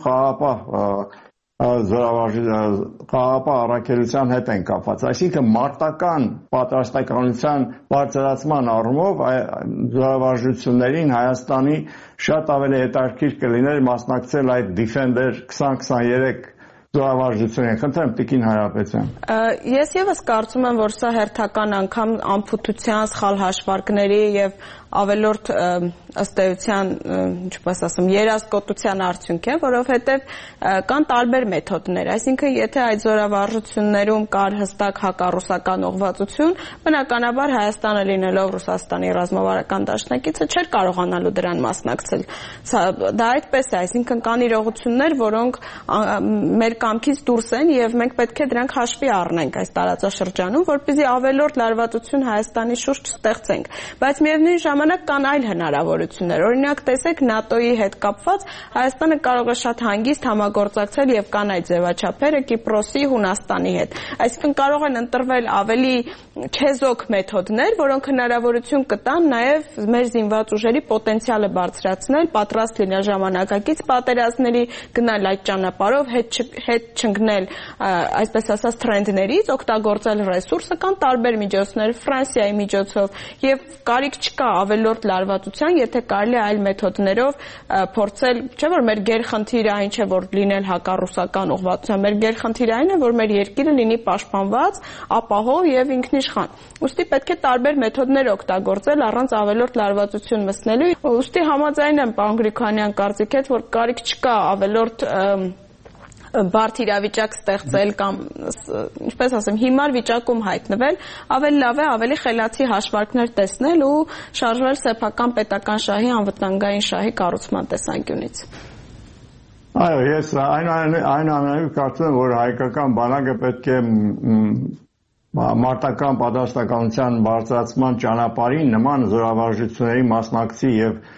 խաղաղապահ առաքելության հետ են կապված, այսինքն մարտական պատրաստականության բարձրացման առումով զորավարժություններին Հայաստանի շատ ավելի հետաքրքիր կլիներ մասնակցել այդ Defender 2023 զորավարժություններին։ Խնդրեմ Տիկին Հայրապետյան։ Ես եւս կարծում եմ, որ սա հերթական անգամ անփութության, սխալ հաշվարկների եւ ավելորդ ըստ էության, ինչպես ասեմ, երազկոտության արդյունք է, որովհետև կան տարբեր մեթոդներ, այսինքն եթե այդ զորավարժություններում կար հստակ հակառուսական ուղղվածություն, բնականաբար Հայաստանը լինելով Ռուսաստանի ռազմավարական դաշնակիցը չէր կարողանալու դրան մասնակցել։ Դա այդպես է, այսինքն կան իրողություններ, որոնք մեր կամքից դուրս են եւ մենք պետք է դրանք հաշվի առնենք այս տարածաշրջանում, որպեսզի ավելորդ լարվածություն Հայաստանի շուրջ չստեղծենք, բայց միևնույն ժամանակ կան այլ հնարավորություններ։ Օրինակ, տեսեք, ՆԱՏՕ-ի հետ կապված Հայաստանը կարող է շատ հանգիստ համագործակցել եւ կան այդ ձևաչափերը Կիպրոսի, Հունաստանի հետ։ Այսինքն կարող են ընտրվել ավելի չեզոք մեթոդներ, որոնք հնարավորություն կտան նաեւ մեր զինված ուժերի պոտենցիալը բարձրացնել, պատրաստ լինել ժամանակակից պատերազմների, գնալ այդ ճանապարհով, հետ չընկնել, այսպես ասած, թրենդներից, օգտագործել ռեսուրսը, կան տարբեր միջոցներ, Ֆրանսիայի միջոցով եւ կարիք չկա ավելորդ լարվածության, եթե կարելի է այլ մեթոդներով փորձել, չէ՞ որ մեր գերխնդիրը այն չէ, որ լինել հակառուսական ուղղվածության, մեր գերխնդիրը այն է, որ մեր երկիրը լինի պաշտպանված, ապահով եւ ինքնիշխան։ Ուստի պետք է տարբեր մեթոդներ օգտագործել առանց ավելորդ լարվածություն մտցնելու։ Ուստի համաձայն եմ պարոն Գրիգորյան կարծիքի հետ, որ կարիք չկա ավելորդ բարդ իրավիճակ ստեղծել կամ ինչպես ասեմ հիմար վիճակում հայտնվել, ավելի լավ է ավելի խելացի հաշվարկներ տեսնել ու շարժվել սեփական պետական շահի անվտանգային շահի կառուցման տեսանկյունից։ Այո, ես այնուամենայնիվ կարծում եմ, որ հայկական բանակը պետք է մարտական պատրաստականության բարձրացման ճանապարհին նման զորավարժությունների մասնակցի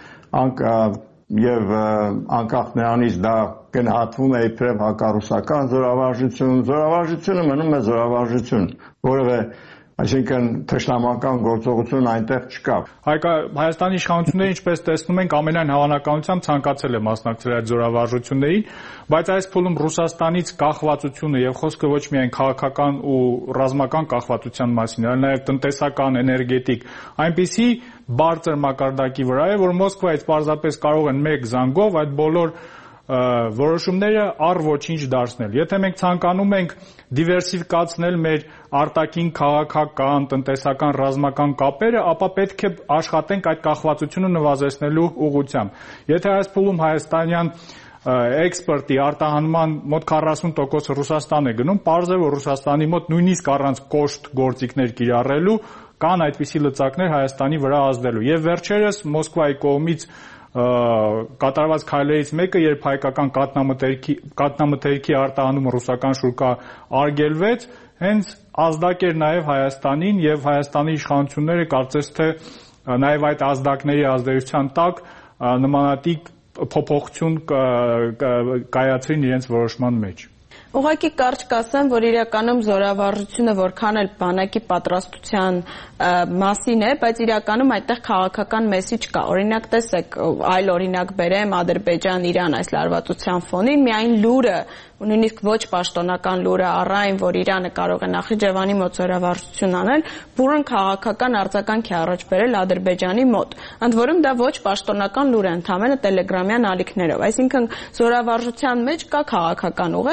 եւ անկախ նրանից դա գնահատվում է իբրև հակառուսական զորավարժությունը մնում է զորավարժություն, որովհետեւ այսինքն թշնամական գործողություն այնտեղ չկա։ Հայաստանի իշխանությունները, ինչպես տեսնում ենք, ամենայն հավանականությամբ ցանկացել է մասնակցել այդ զորավարժություններին, բայց այս փուլում Ռուսաստանից կախվածությունը եւ խոսքը ոչ միայն քաղաքական ու ռազմական կախվածության մասին, այլ նաեւ տնտեսական, էներգետիկ, այնպիսի բարձր մակարդակի վրա է, որ Մոսկվայից պարզապես կարող են մեկ զանգով այդ բոլոր որոշումները առ ոչինչ դարձնել։ Եթե մենք ցանկանում ենք դիվերսիֆիկացնել մեր արտաքին քաղաքական, տնտեսական, ռազմական կապերը, ապա պետք է աշխատենք այդ կախվածությունը նվազեցնելու ուղղությամբ։ Եթե այս փուլում հայաստանյան էքսպորտի արտահանման մոտ 40% Ռուսաստան է գնում, պարզ է, որ Ռուսաստանի մոտ նույնիսկ առանց կոշտ գործիքներ կիրառելու կան այդպիսի լծակներ Հայաստանի վրա ազդելու։ Եվ վերջերս Մոսկվայի կողմից կատարված քայլերից մեկը, երբ հայկական կաթնամթերքի արտահանումը ռուսական շուկա արգելվեց, հենց ազդակ էր նաև Հայաստանին եւ Հայաստանի իշխանությունները կարծես թե նաև այդ ազդակների ազդեցության տակ նմանատիպ փոփոխություն կայացրին իրենց որոշման մեջ։ Ուղղակի կարճ կասեմ, որ իրականում զորավարժությունը որքան էլ բանակի պատրաստության մասին է, բայց իրականում այդտեղ քաղաքական մեսիջ կա։ Օրինակ տեսեք, այլ օրինակ բերեմ Ադրբեջան, Իրան այս լարվածության ֆոնին, միայն լուրը, նույնիսկ ոչ պաշտոնական լուրը առայն, որ Իրանը կարող է Նախիջևանի մոտ զորավարժություն անել, բուրըն քաղաքական արձագանք է առաջ բերել Ադրբեջանի մոտ։ Ընդ որում դա ոչ պաշտոնական լուր է, ընդհանրապես տելեգրամյան ալիքներով։ Այսինքն զորավարժության մեջ կա քաղաքական ուղերձ եւ պետք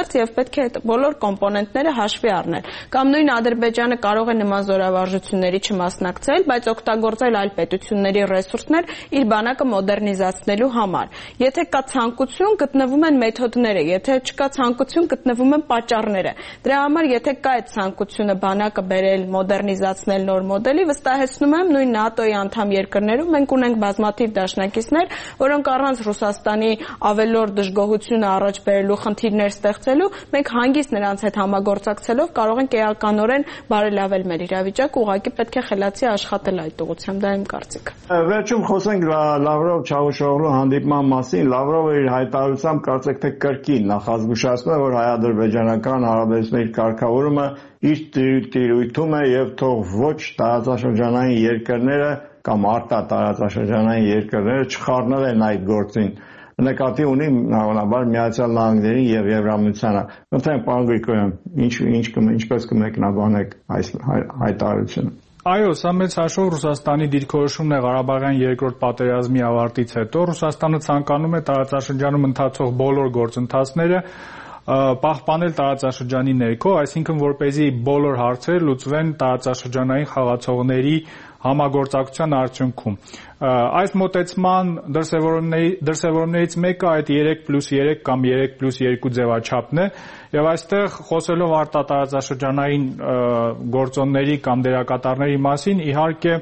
պետք է այդ բոլոր կոմպոնենտները հաշվի առնել։ Կամ նույն Ադրբեջանը կարող է նման զորավարժությունների չմասնակցել, բայց օգտագործել այլ պետությունների ռեսուրսներ իր բանակը մոդեռնիզացնելու համար։ Եթե կա ցանկություն, գտնվում են մեթոդները, եթե չկա ցանկություն, գտնվում են պատճառները։ Դրա համար, եթե կա այդ ցանկությունը բանակը բերել, մոդեռնիզացնել նոր մոդելի, վստահեցնում եմ նույն ՆԱՏՕ-ի անդամ երկրներում մենք ունենք բազմաթիվ դաշնակիցներ, որոնք առանց Ռուսաստանի ավելորդ դժգոհությունը առաջ բերելու խնդիրներ ստեղծելու, մենք հանգիստ նրանց հետ համագործակցելով կարող ենք էականորեն բարելավել մեր իրավիճակը, ուղղակի պետք է խելացի աշխատել այդ ուղղությամբ, դա իմ կարծիքը։ Վերջում խոսենք Լավրով-Չավուշօղլու հանդիպման մասին։ Լավրովը իր հայտարարությամբ կարծեք թե կրկին նախազգուշացնում է, որ հայ-ադրբեջանական հարաբերությունների կարգավորումը իր տիրույթում է եւ թող ոչ տարածաշրջանային երկրները կամ արտատարածաշրջանային երկրները չխառնվեն այդ գործին։ Նկատի ունի հավանաբար Միացյալ Նահանգներին եւ Եվրամիությանը։ Ըստ պարոն Գրիգորյան, ինչպես կմեկնաբանեք այս հայտարարությունը։ Այո, սա մեծ հաշվով Ռուսաստանի դիրքորոշումն է Ղարաբաղյան երկրորդ պատերազմի ավարտից հետո։ Ռուսաստանը ցանկանում է տարածաշրջանում ընթացող բոլոր գործընթացները պահպանել տարածաշրջանի ներքո, այսինքն որպեսզի բոլոր հարցերը լուծվեն տարածաշրջանային խաղացողների համագործակցության արդյունքում։ Այս մոտեցման դրսևորումներից մեկը այդ 3+3 կամ 3+2 ձևաչափն է, եւ այստեղ խոսելով արտատարածաշրջանային գործոնների կամ դերակատարների մասին, իհարկե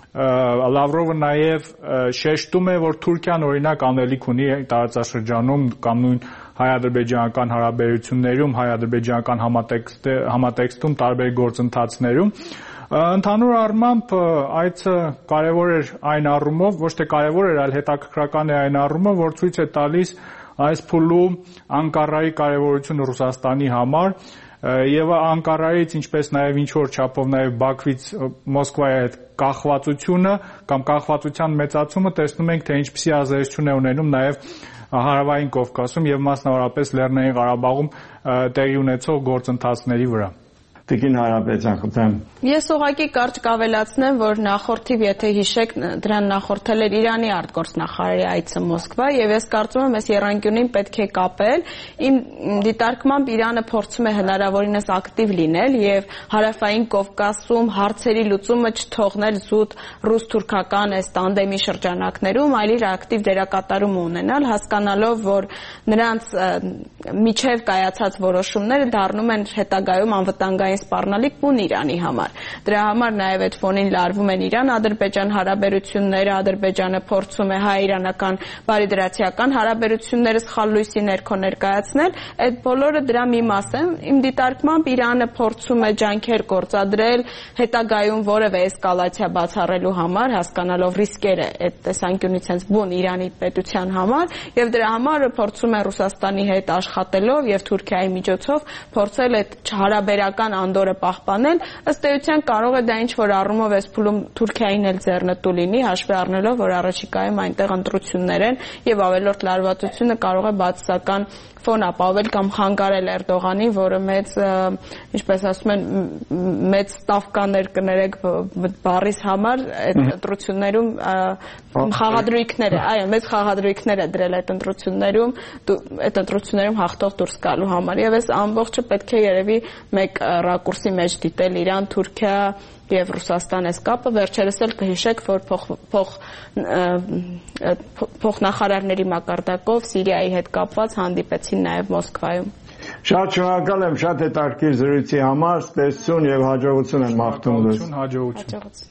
Լավրովը նաև շեշտում է, որ Թուրքիան օրինակ անելիք ունի տարածաշրջանում կամ նույն հայ-ադրբեջանական հարաբերություններում, հայ-ադրբեջանական համատեքստում տարբեր գործընթացներում։ Ընդհանուր առմամբ այցը կարևոր էր այն առումով, ոչ թե կարևոր էր, այլ հետաքրքրական է այն առումով, որ ցույց է տալիս այս փուլու Անկարայի կարևորությունը Ռուսաստանի համար եւ Անկարայից, ինչպես նաեւ ինչ-որ չափով նաեւ Բաքվից Մոսկվայի հետ կախվածությունը կամ կախվածության մեծացումը տեսնում ենք, թե ինչպիսի ազդեցություն է ունենում նաեւ Հարավային Կովկասում եւ մասնավորապես Լեռնային Ղարաբաղում տեղի ունեցող գործընթացների վրա։ Տիկին Հարապետյան, խնդրեմ։ Ես ուղղակի կարճ կավելացնեմ, որ նախորդիվ, եթե հիշեք, դրան նախորդել էր Իրանի արտգործնախարարի այցը Մոսկվա, եւ ես կարծում եմ, այս եռանկյունին պետք է կապել։ Իմ դիտարկմամբ Իրանը փորձում է հնարավորինս ակտիվ լինել եւ Հարավային Կովկասում հարցերի լուծումը չթողնել զուտ ռուս-թուրքական այս տանդեմի շրջանակներում, այլ իր ակտիվ դերակատարում ունենալ, հասկանալով, որ նրանց միջև կայացած որոշումները դառնում են հետագայում անվտանգային սպառնալիք բուն Իրանի համար։ Դրա համար նաև այդ ֆոնին լարվում են Իրան-Ադրբեջան հարաբերությունները, Ադրբեջանը փորձում է հայ-իրանական բարիդրացիական հարաբերությունները սխալ լույսի ներքո ներկայացնել, այդ բոլորը դրա մի մաս է։ Իմ դիտարկմամբ Իրանը փորձում է ջանքեր գործադրել հետագայում որևէ էսկալացիա բացառելու համար, հասկանալով ռիսկերը այդ տեսանկյունից հենց բուն Իրանի պետության համար, եւ դրա համար փորձում է Ռուսաստանի հետ աշխատելով եւ Թուրքիայի միջոցով փորձել այդ հարաբերական անդորը պահպանել, ըստ էության կարող է դա ինչ-որ առումով այս փուլում Թուրքիային էլ ձեռնտու լինի, հաշվի առնելով, որ առաջիկայում այնտեղ ընտրություններ են եւ ավելորդ լարվածությունը կարող է բացասական ֆոն ապավել կամ խանգարել Էրդողանին, որը մեծ, ինչպես ասում են, մեծ ստավկաներ կներեք բառիս համար այդ ընտրություններում խաղադրույքներ է, այո, մեծ խաղադրույքներ է դրել այդ ընտրություններում հաղթող դուրս գալու համար եւ այս ամբողջը պետք է երևի մեկ ռակուրսի մեջ դիտել Իրան, Թուրքիա եւ Ռուսաստան այս կապը, վերջերս էլ կհիշեք, որ փոխնախարարների մակարդակով Սիրիայի հետ կապված հանդիպեցին նաեւ Մոսկվայում։ Շատ շնորհակալ եմ, շատ հետաքրքիր զրույցի համար, ստեսություն եւ հաջողություն եմ մաղթում ձեզ։ Հաջողություն։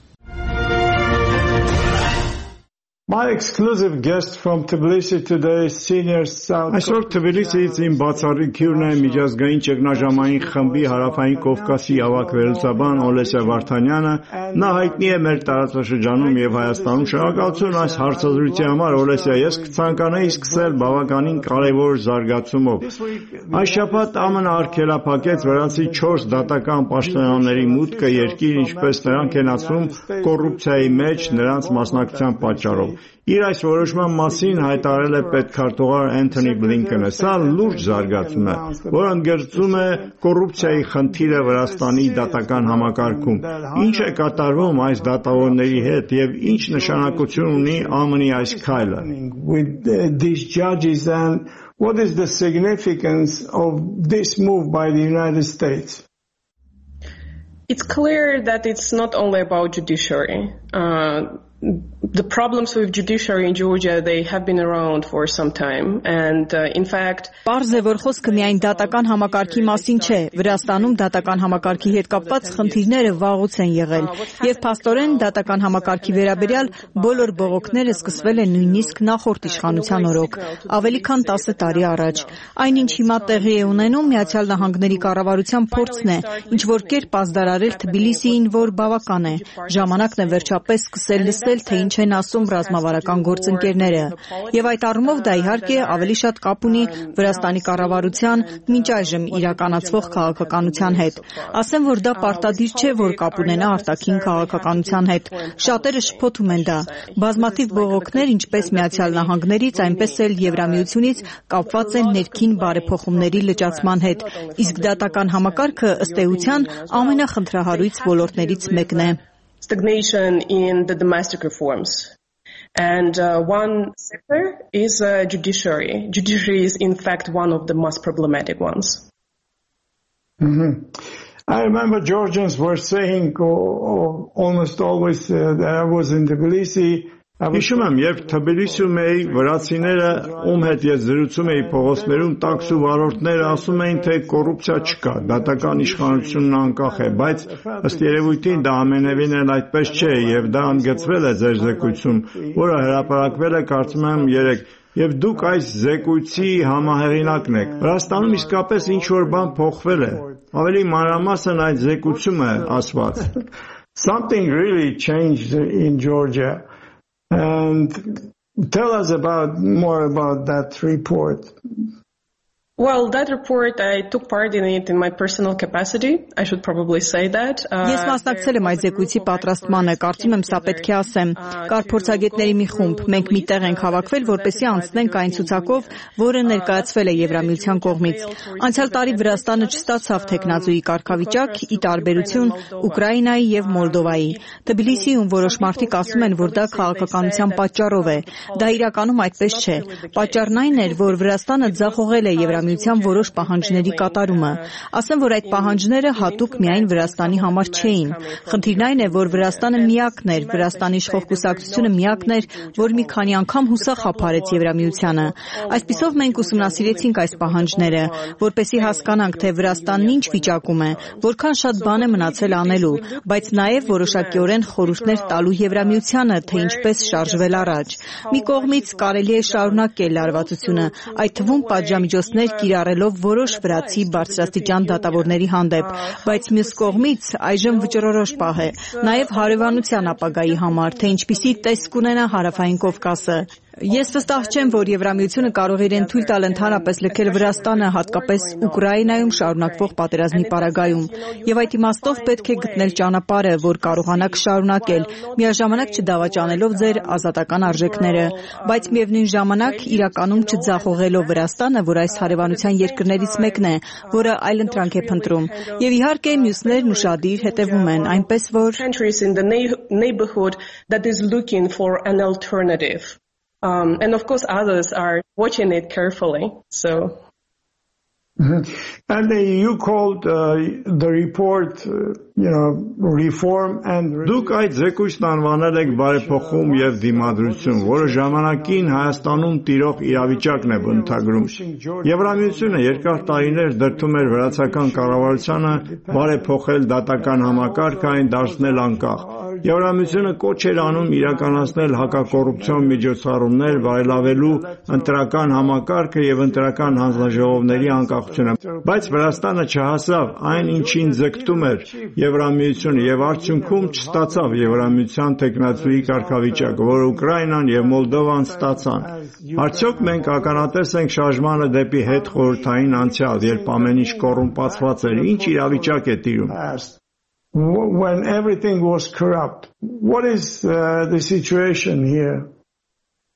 My exclusive guest from Tbilisi today is senior South. Այսօր Թբիլիսիից իմ բացառիկ հյուրն է միջազգային ճգնաժամային խմբի Հարավային Կովկասի ավագ վերլուծաբան Օլեսիա Վարդանյանը։ Նա հայտնի է մեր տարածաշրջանում եւ Հայաստանում։ Շնորհակալություն այս հարցազրույցի համար, Օլեսիա, ես կցանկանայի սկսել բավականին կարևոր զարգացումով։ Այս շաբաթ ԱՄՆ արգելափակեց վրանցի 4 դատական պաշտոնյաների մուտքը երկիր, ինչպես նրանք են ասում, կոռուպցիայի մեջ նրանց մասնակցության պատճառով։ Իր այս որոշման մասին հայտարարել է պետքարտուղար Անթոնի Բլինքենը։ Սա լուրջ զարգացում է, որը ընդգծում է կոռուպցիայի խնդիրը Վրաստանի դատական համակարգում։ Ինչ է կատարվում այս դատավորների հետ եւ ինչ նշանակություն ունի ԱՄՆ-ի այս քայլը։ What is the significance of this move by the United States? It's clear that it's not only about judiciary. The problems with judiciary in Georgia, they have been around for some time, and in fact Պարզ է, որ խոսքը միայն դատական համակարգի մասին չէ։ Վրաստանում դատական համակարգի հետ կապված խնդիրները վաղուց են եղել, եւ փաստորեն դատական համակարգի վերաբերյալ բոլոր բողոքները սկսվել են նույնիսկ նախորդ իշխանության օրոք, ավելի քան 10 տարի առաջ։ Այնինչ հիմա տեղի է ունենում Միացյալ Նահանգների կառավարության փորձն է, ինչ որ կերպ ազդարարել Թբիլիսիին, որ բավական է։ Ժամանակն է վերջապես սկսել լսել, թե ինչ են ասում ռազմավարական գործընկերները։ Եվ այդ առումով դա իհարկե ավելի շատ կապ ունի Վրաստանի կառավարության մինչ այժմ իրականացվող քաղաքականության հետ։ Ասեմ, որ դա պարտադիր չէ, որ կապ ունենա արտաքին քաղաքականության հետ։ Շատերը շփոթում են դա։ Բազմաթիվ բողոքներ, ինչպես Միացյալ Նահանգներից, այնպես էլ Եվրամիությունից կապված են ներքին բարեփոխումների լճացման հետ, իսկ դատական համակարգը ըստ էության ամենախնդրահարույց ոլորտներից մեկն է։ Stagnation in the domestic reforms. And one sector is judiciary. Judiciary is, in fact, one of the most problematic ones. Mm-hmm. I remember Georgians were saying almost always that I was in Tbilisi. Հիշում եմ, երբ Թբիլիսիում էի, վրացիները, ում հետ ես զրուցում էի փողոցներում, տաքսու վարորդները ասում էին, թե կոռուպցիա չկա, դատական իշխանությունն անկախ է, բայց ըստ երևույթին դա ամենևին էլ այդպես չէ, եւ դա ընդգծվել է ձեր զեկույցում, որը հրապարակվել է կարծում եմ 3, եւ դուք այս զեկույցի համահեղինակն եք։ Վրաստանում իսկապես ինչ որ բան փոխվել է։ Ավելի մանրամասն այդ զեկույցում է ասված։ Something really changed in Georgia. And tell us more about that report. Well, that report, I took part in it in my personal capacity. I should probably say that. Ես մասնակցել եմ այդ զեկույցի պատրաստմանը, կարծում եմ սա պետք է ասեմ։ Կար փորձագետների մի խումբ, մենք միտեղ ենք հավաքվել, որպեսզի անցնենք այն ցուցակով, որը ներկայացվել է Եվրամիության կողմից։ Անցյալ տարի Վրաստանը չստացավ տեխնազուի կարգավիճակ՝ ի տարբերություն Ուկրաինայի եւ Մոլդովայի։ Թբիլիսիում որոշ մարդիկ ասում են, որ դա քաղաքականության պատճառով է։ Դա իրականում այդպես չէ։ Պատճառն այն էր, որ Վրաստանը ձախողել է Միության որոշ պահանջների կատարումը։ Ասեմ, որ այդ պահանջները հատուկ միայն Վրաստանի համար չէին։ Խնդիրն այն է, որ Վրաստանը միակն էր, Վրաստանի իշխող կուսակցությունը միակն էր, որ մի քանի անգամ հուսախաբարեց Եվրամիությանը։ Այսպիսով մենք ուսումնասիրեցինք այս պահանջները, որպեսզի հասկանանք, թե Վրաստանն ինչ վիճակում է, որքան շատ բան է մնացել անելու, բայց նաև որոշակիորեն խորհուրդներ տալու Եվրամիությանը, թե ինչպես շարժվել առաջ։ Մի կողմից կարելի է շարունակել լարվածությունը, այդ թվում պատժամիջոցներ կիրառելով որոշ վրացի բարձրաստիճան դատավորների հանդեպ, բայց մյուս կողմից այժմ վճռորոշ պահ է, նաև հարևանության ապագայի համար, թե ինչպիսի տեսք ունենա Հարավային Կովկասը։ Ես վստահ չեմ, որ Եվրամիությունը կարող է իրեն թույլ տալ ընդհանրապես լքել Վրաստանը, հատկապես Ուկրաինայում շարունակվող պատերազմի պարագայում, եւ այդ իմաստով պետք է գտնել ճանապարհը, որ կարողանաք շարունակել, միաժամանակ չդավաճանելով ձեր ազատական արժեքները, բայց միևնույն ժամանակ իրականում չձախողելով Վրաստանը, որ այս հարևանության երկրներից մեկն է, որը այլընտրանք է փնտրում, եւ իհարկե մյուսներն ուշադիր հետևում են, այնպես որ And of course, others are watching it carefully. So. And you called the report, reform and... Դուք այդ զեկույցն անվանել եք բարեփոխում եւ դիմադրություն, որը ժամանակին Հայաստանում տիրող իրավիճակն է բնութագրում։ Եվրամիությունը երկար տարիներ դրդում էր վրացական կառավարությանը բարեփոխել դատական համակարգը, այն դարձնել անկախ։ Եվրամիությունը կոչ էր անում իրականացնել հակակոռուպցիոն միջոցառումներ, բարելավելու ընտրական համակարգը եւ ընտրական հանձնաժողովների անկախությունը, բայց Վրաստանը չհասավ այն, ինչին ձգտում էր Եվրամիությունը եւ արդյունքում չստացավ Եվրամիության տեխնացուի կարգավիճակը, որը Ուկրաինան եւ Մոլդովան ստացան։ Արդյոք մենք ականատես ենք շարժմանը դեպի հետխորհրդային անցյալ, երբ ամեն ինչ կոռումպացված էր, ինչ իրավիճակ է տիրում։ When everything was corrupt, what is the situation here?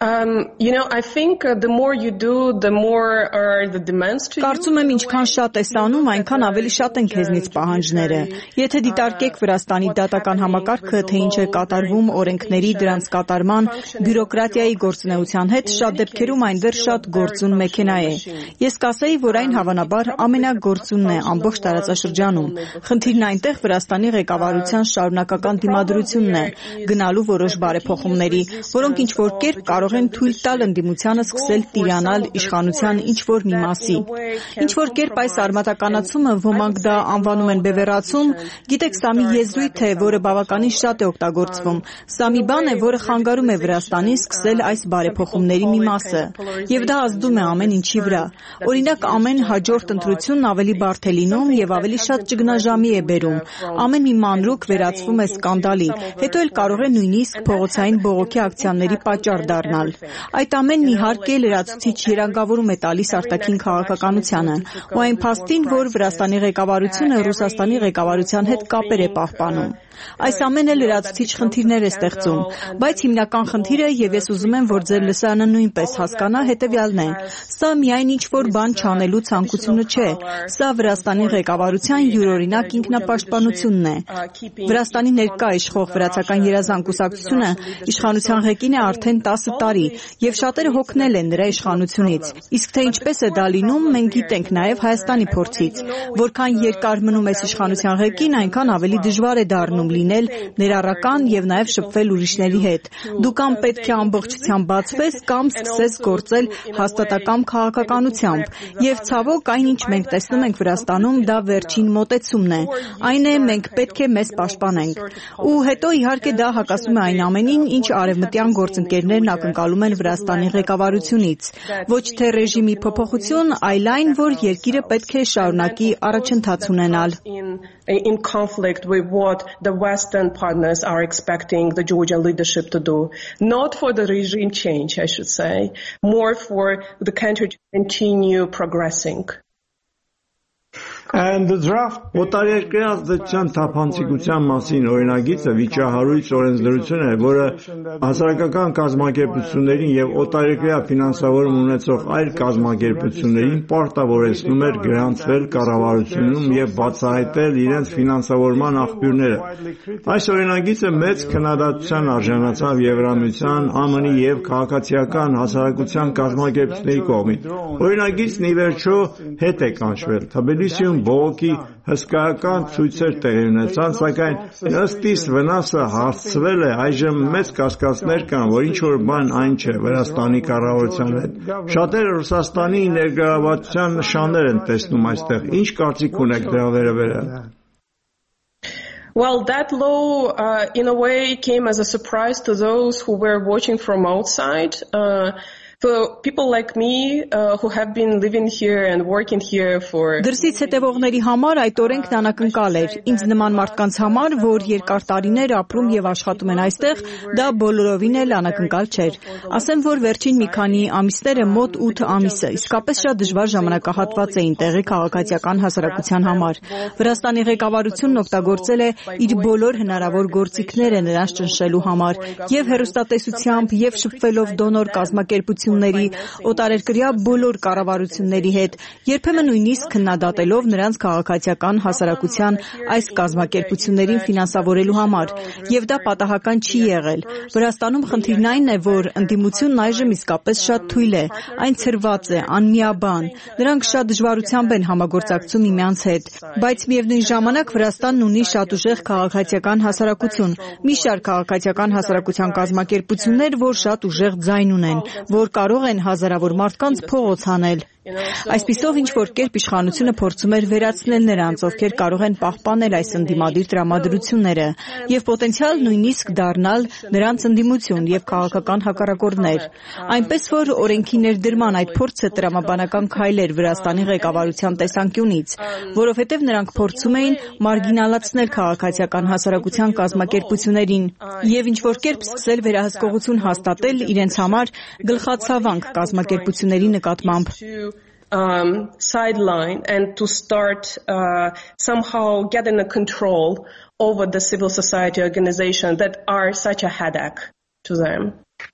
I think the more you do, the more are the demands to you. Կարծում եմ ինչքան շատ ես անում, այնքան ավելի շատ են քեզնից պահանջները։ Եթե դիտարկեք Վրաստանի դատական համակարգը, թե ինչ է կատարվում օրենքների դրանց կատարման, բյուրոկրատիայի գործունեության հետ, շատ դեպքերում այն դեռ շատ գործուն մեքենա է։ Ես կասեի, որ այն հավանաբար ամենագործունն է ամբողջ տարածաշրջանում։ Խնդիրն այնտեղ Վրաստանի ղեկավարության շարունակական դիմադրությունն է, գնալու որոշ բարեփոխումների, որոնք ինչ որ կերպ կարող են թույլ տալ ընդդիմությանը սկսել տիրանալ իշխանության ինչ-որ մի մասի։ Ինչ-որ կերպ այս արմատականացումը, ոմանք դա անվանում են բևեռացում, գիտեք, սա մի եզրույթ է, որը բավականին շատ է օգտագործվում։ Սա մի բան է, որը խանգարում է Վրաստանին սկսել այս բարեփոխումների մի մասը։ Եվ դա ազդում է ամեն ինչի վրա։ Օրինակ, ամեն հաջորդ ընտրությունն ավելի բարդ է լինում եւ ավելի շատ ճգնաժամի է բերում։ Ամեն մի մանրուք վերածվում է սկանդալի, հետո էլ կարող է նույնիսկ փողոցային բողոքի ակցիաների պատճառ դառնալ։ Այդ ամենն իհարկե լրացուցիչ երանգավորում է տալիս արտաքին քաղաքականությանը ու այն փաստին, որ Վրաստանի ղեկավարությունը Ռուսաստանի ղեկավարության հետ կապեր է պահպանում։ Այս ամենը լրացուցիչ խնդիրներ է ստեղծում, բայց հիմնական խնդիրը, եւ ես ուզում եմ, որ ձեր լսարանը նույնպես հասկանա, հետեւյալն է. սա միայն ինչ-որ բան չանելու ցանկությունը չէ, սա Վրաստանի ղեկավարության յուրօրինակ ինքնապաշտպանությունն է։ Վրաստանի ներկա իշխող վրացական երազանք կուսակցությունը իշխանության ղեկին է արդեն 10 տարի, եւ շատերը հոգնել են նրա իշխանությունից։ Իսկ թե ինչպես է դա լինում, մենք գիտենք նաեւ Հայաստանի փորձից։ Որքան երկար մնում ես իշխանության ղեկին, այնքան ավելի դժվար է դառնում լինել ներառական եւ նաեւ շփվել ուրիշների հետ։ Դու կամ պետք է ամբողջությամբ բացվես կամ սկսես գործել հաստատակամ քաղաքականությամբ։ Եվ ցավոք, այն ինչ մենք տեսնում ենք Վրաստանում, դա վերջին մոտեցումն է։ Այն է, մենք պետք է մեզ պաշտպանենք։ Ու հետո իհարկե դա հակասում է այն ամենին, ինչ արևմտյան գործընկերներն ակնկալում են Վրաստանի ղեկավարությունից։ Ոչ թե ռեժիմի փոփոխություն, այլ այն, որ երկիրը պետք է շարունակի առաջընթաց ունենալ։ In conflict with what the Western partners are expecting the Georgian leadership to do. Not for the regime change, I should say, more for the country to continue progressing. And the draft օտարերկրյա ազդեցության թափանցիկության մասին օրինագիծը վիճահարույց օրենսդրություն է, որը հասարակական կազմակերպություններին եւ օտարերկրյա ֆինանսավորում ունեցող այլ կազմակերպություններին պարտավորեցնում էր գրանցվել կառավարությունում եւ բացահայտել իրենց ֆինանսավորման աղբյուրները։ Այս օրինագիծը մեծ քննադատության արժանացավ Եվրամիության, ԱՄՆ-ի եւ քաղաքացիական հասարակության կազմակերպությունների կողմից։ Օրինագիծն ի վերջո հետ է կանչվել։ Թբիլիսիում բողոքի հսկայական ցույցեր տեղի ունեցան, սակայն ըստ իս վնասը հասցվել է, այժմ մեծ կասկածներ կան, որ ինչ-որ բան այն չէ Վրաստանի կառավարության հետ։ Շատերը Ռուսաստանի ներգրավվածության նշաններ են տեսնում այստեղ։ Ինչ կարծիք ունեք դրա վերաբերյալ։ Well, that law, in a way, came as a surprise to those who were watching from outside. For people like me who have been living here and working here for Դրսից հետևողների համար այդ օրենքն անակնկալ էր։ Ինձ նման մարդկանց համար, որ երկար տարիներ ապրում եւ աշխատում են այստեղ, դա բոլորովին էլ անակնկալ չէր։ Ասեմ, որ վերջին մի քանի ամիսները մոտ 8 ամիսը իսկապես շատ դժվար ժամանակահատված էին տեղի քաղաքացիական հասարակության համար։ Վրաստանի ղեկավարությունն օգտագործել է իր բոլոր հնարավոր գործիքները նրանց ճնշելու համար, եւ հեռուստատեսությամբ, եւ շփվելով դոնոր կազմակերպությունների օտարերկրյա բոլոր կառավարությունների հետ, երբեմն նույնիսկ քննադատելով նրանց քաղաքացիական հասարակության այս կազմակերպություններին ֆինանսավորելու համար, եւ դա պատահական չի եղել։ Վրաստանում խնդիրն այն է, որ ընդդիմությունն այժմ իսկապես շատ թույլ է, այն ցրված է, անմիաբան, նրանք շատ դժվարությամբ են համագործակցում միմյանց հետ, բայց միևնույն ժամանակ Վրաստանն ունի շատ ուժեղ քաղաքացիական հասարակություն, մի շարք քաղաքացիական հասարակության կազմակերպություններ, որ շատ ուժեղ ձայն ունեն, որ կարող են հազարավոր մարդկանց փողոց հանել։ Այսպիսով ինչ-որ կերպ իշխանությունը փորձում էր վերացնել նրանց, ովքեր կարող են պահպանել այս ընդդիմադիր տրամադրությունները եւ պոտենցիալ նույնիսկ դառնալ նրանց ընդդիմություն եւ քաղաքական հակառակորդներ։ Այնպես որ օրենքի ներդրման այդ փորձը տրամաբանական քայլ էր Վրաստանի ղեկավարության տեսանկյունից, որովհետեւ նրանք փորձում էին մարգինալացնել քաղաքացիական հասարակության կազմակերպություններին եւ ինչ-որ կերպ սկսել վերահսկողություն հաստատել իրենց համար գլխացավանք կազմակերպությունների նկատմամբ։ Sideline and to start somehow getting a control over the civil society organizations that are such a headache to them.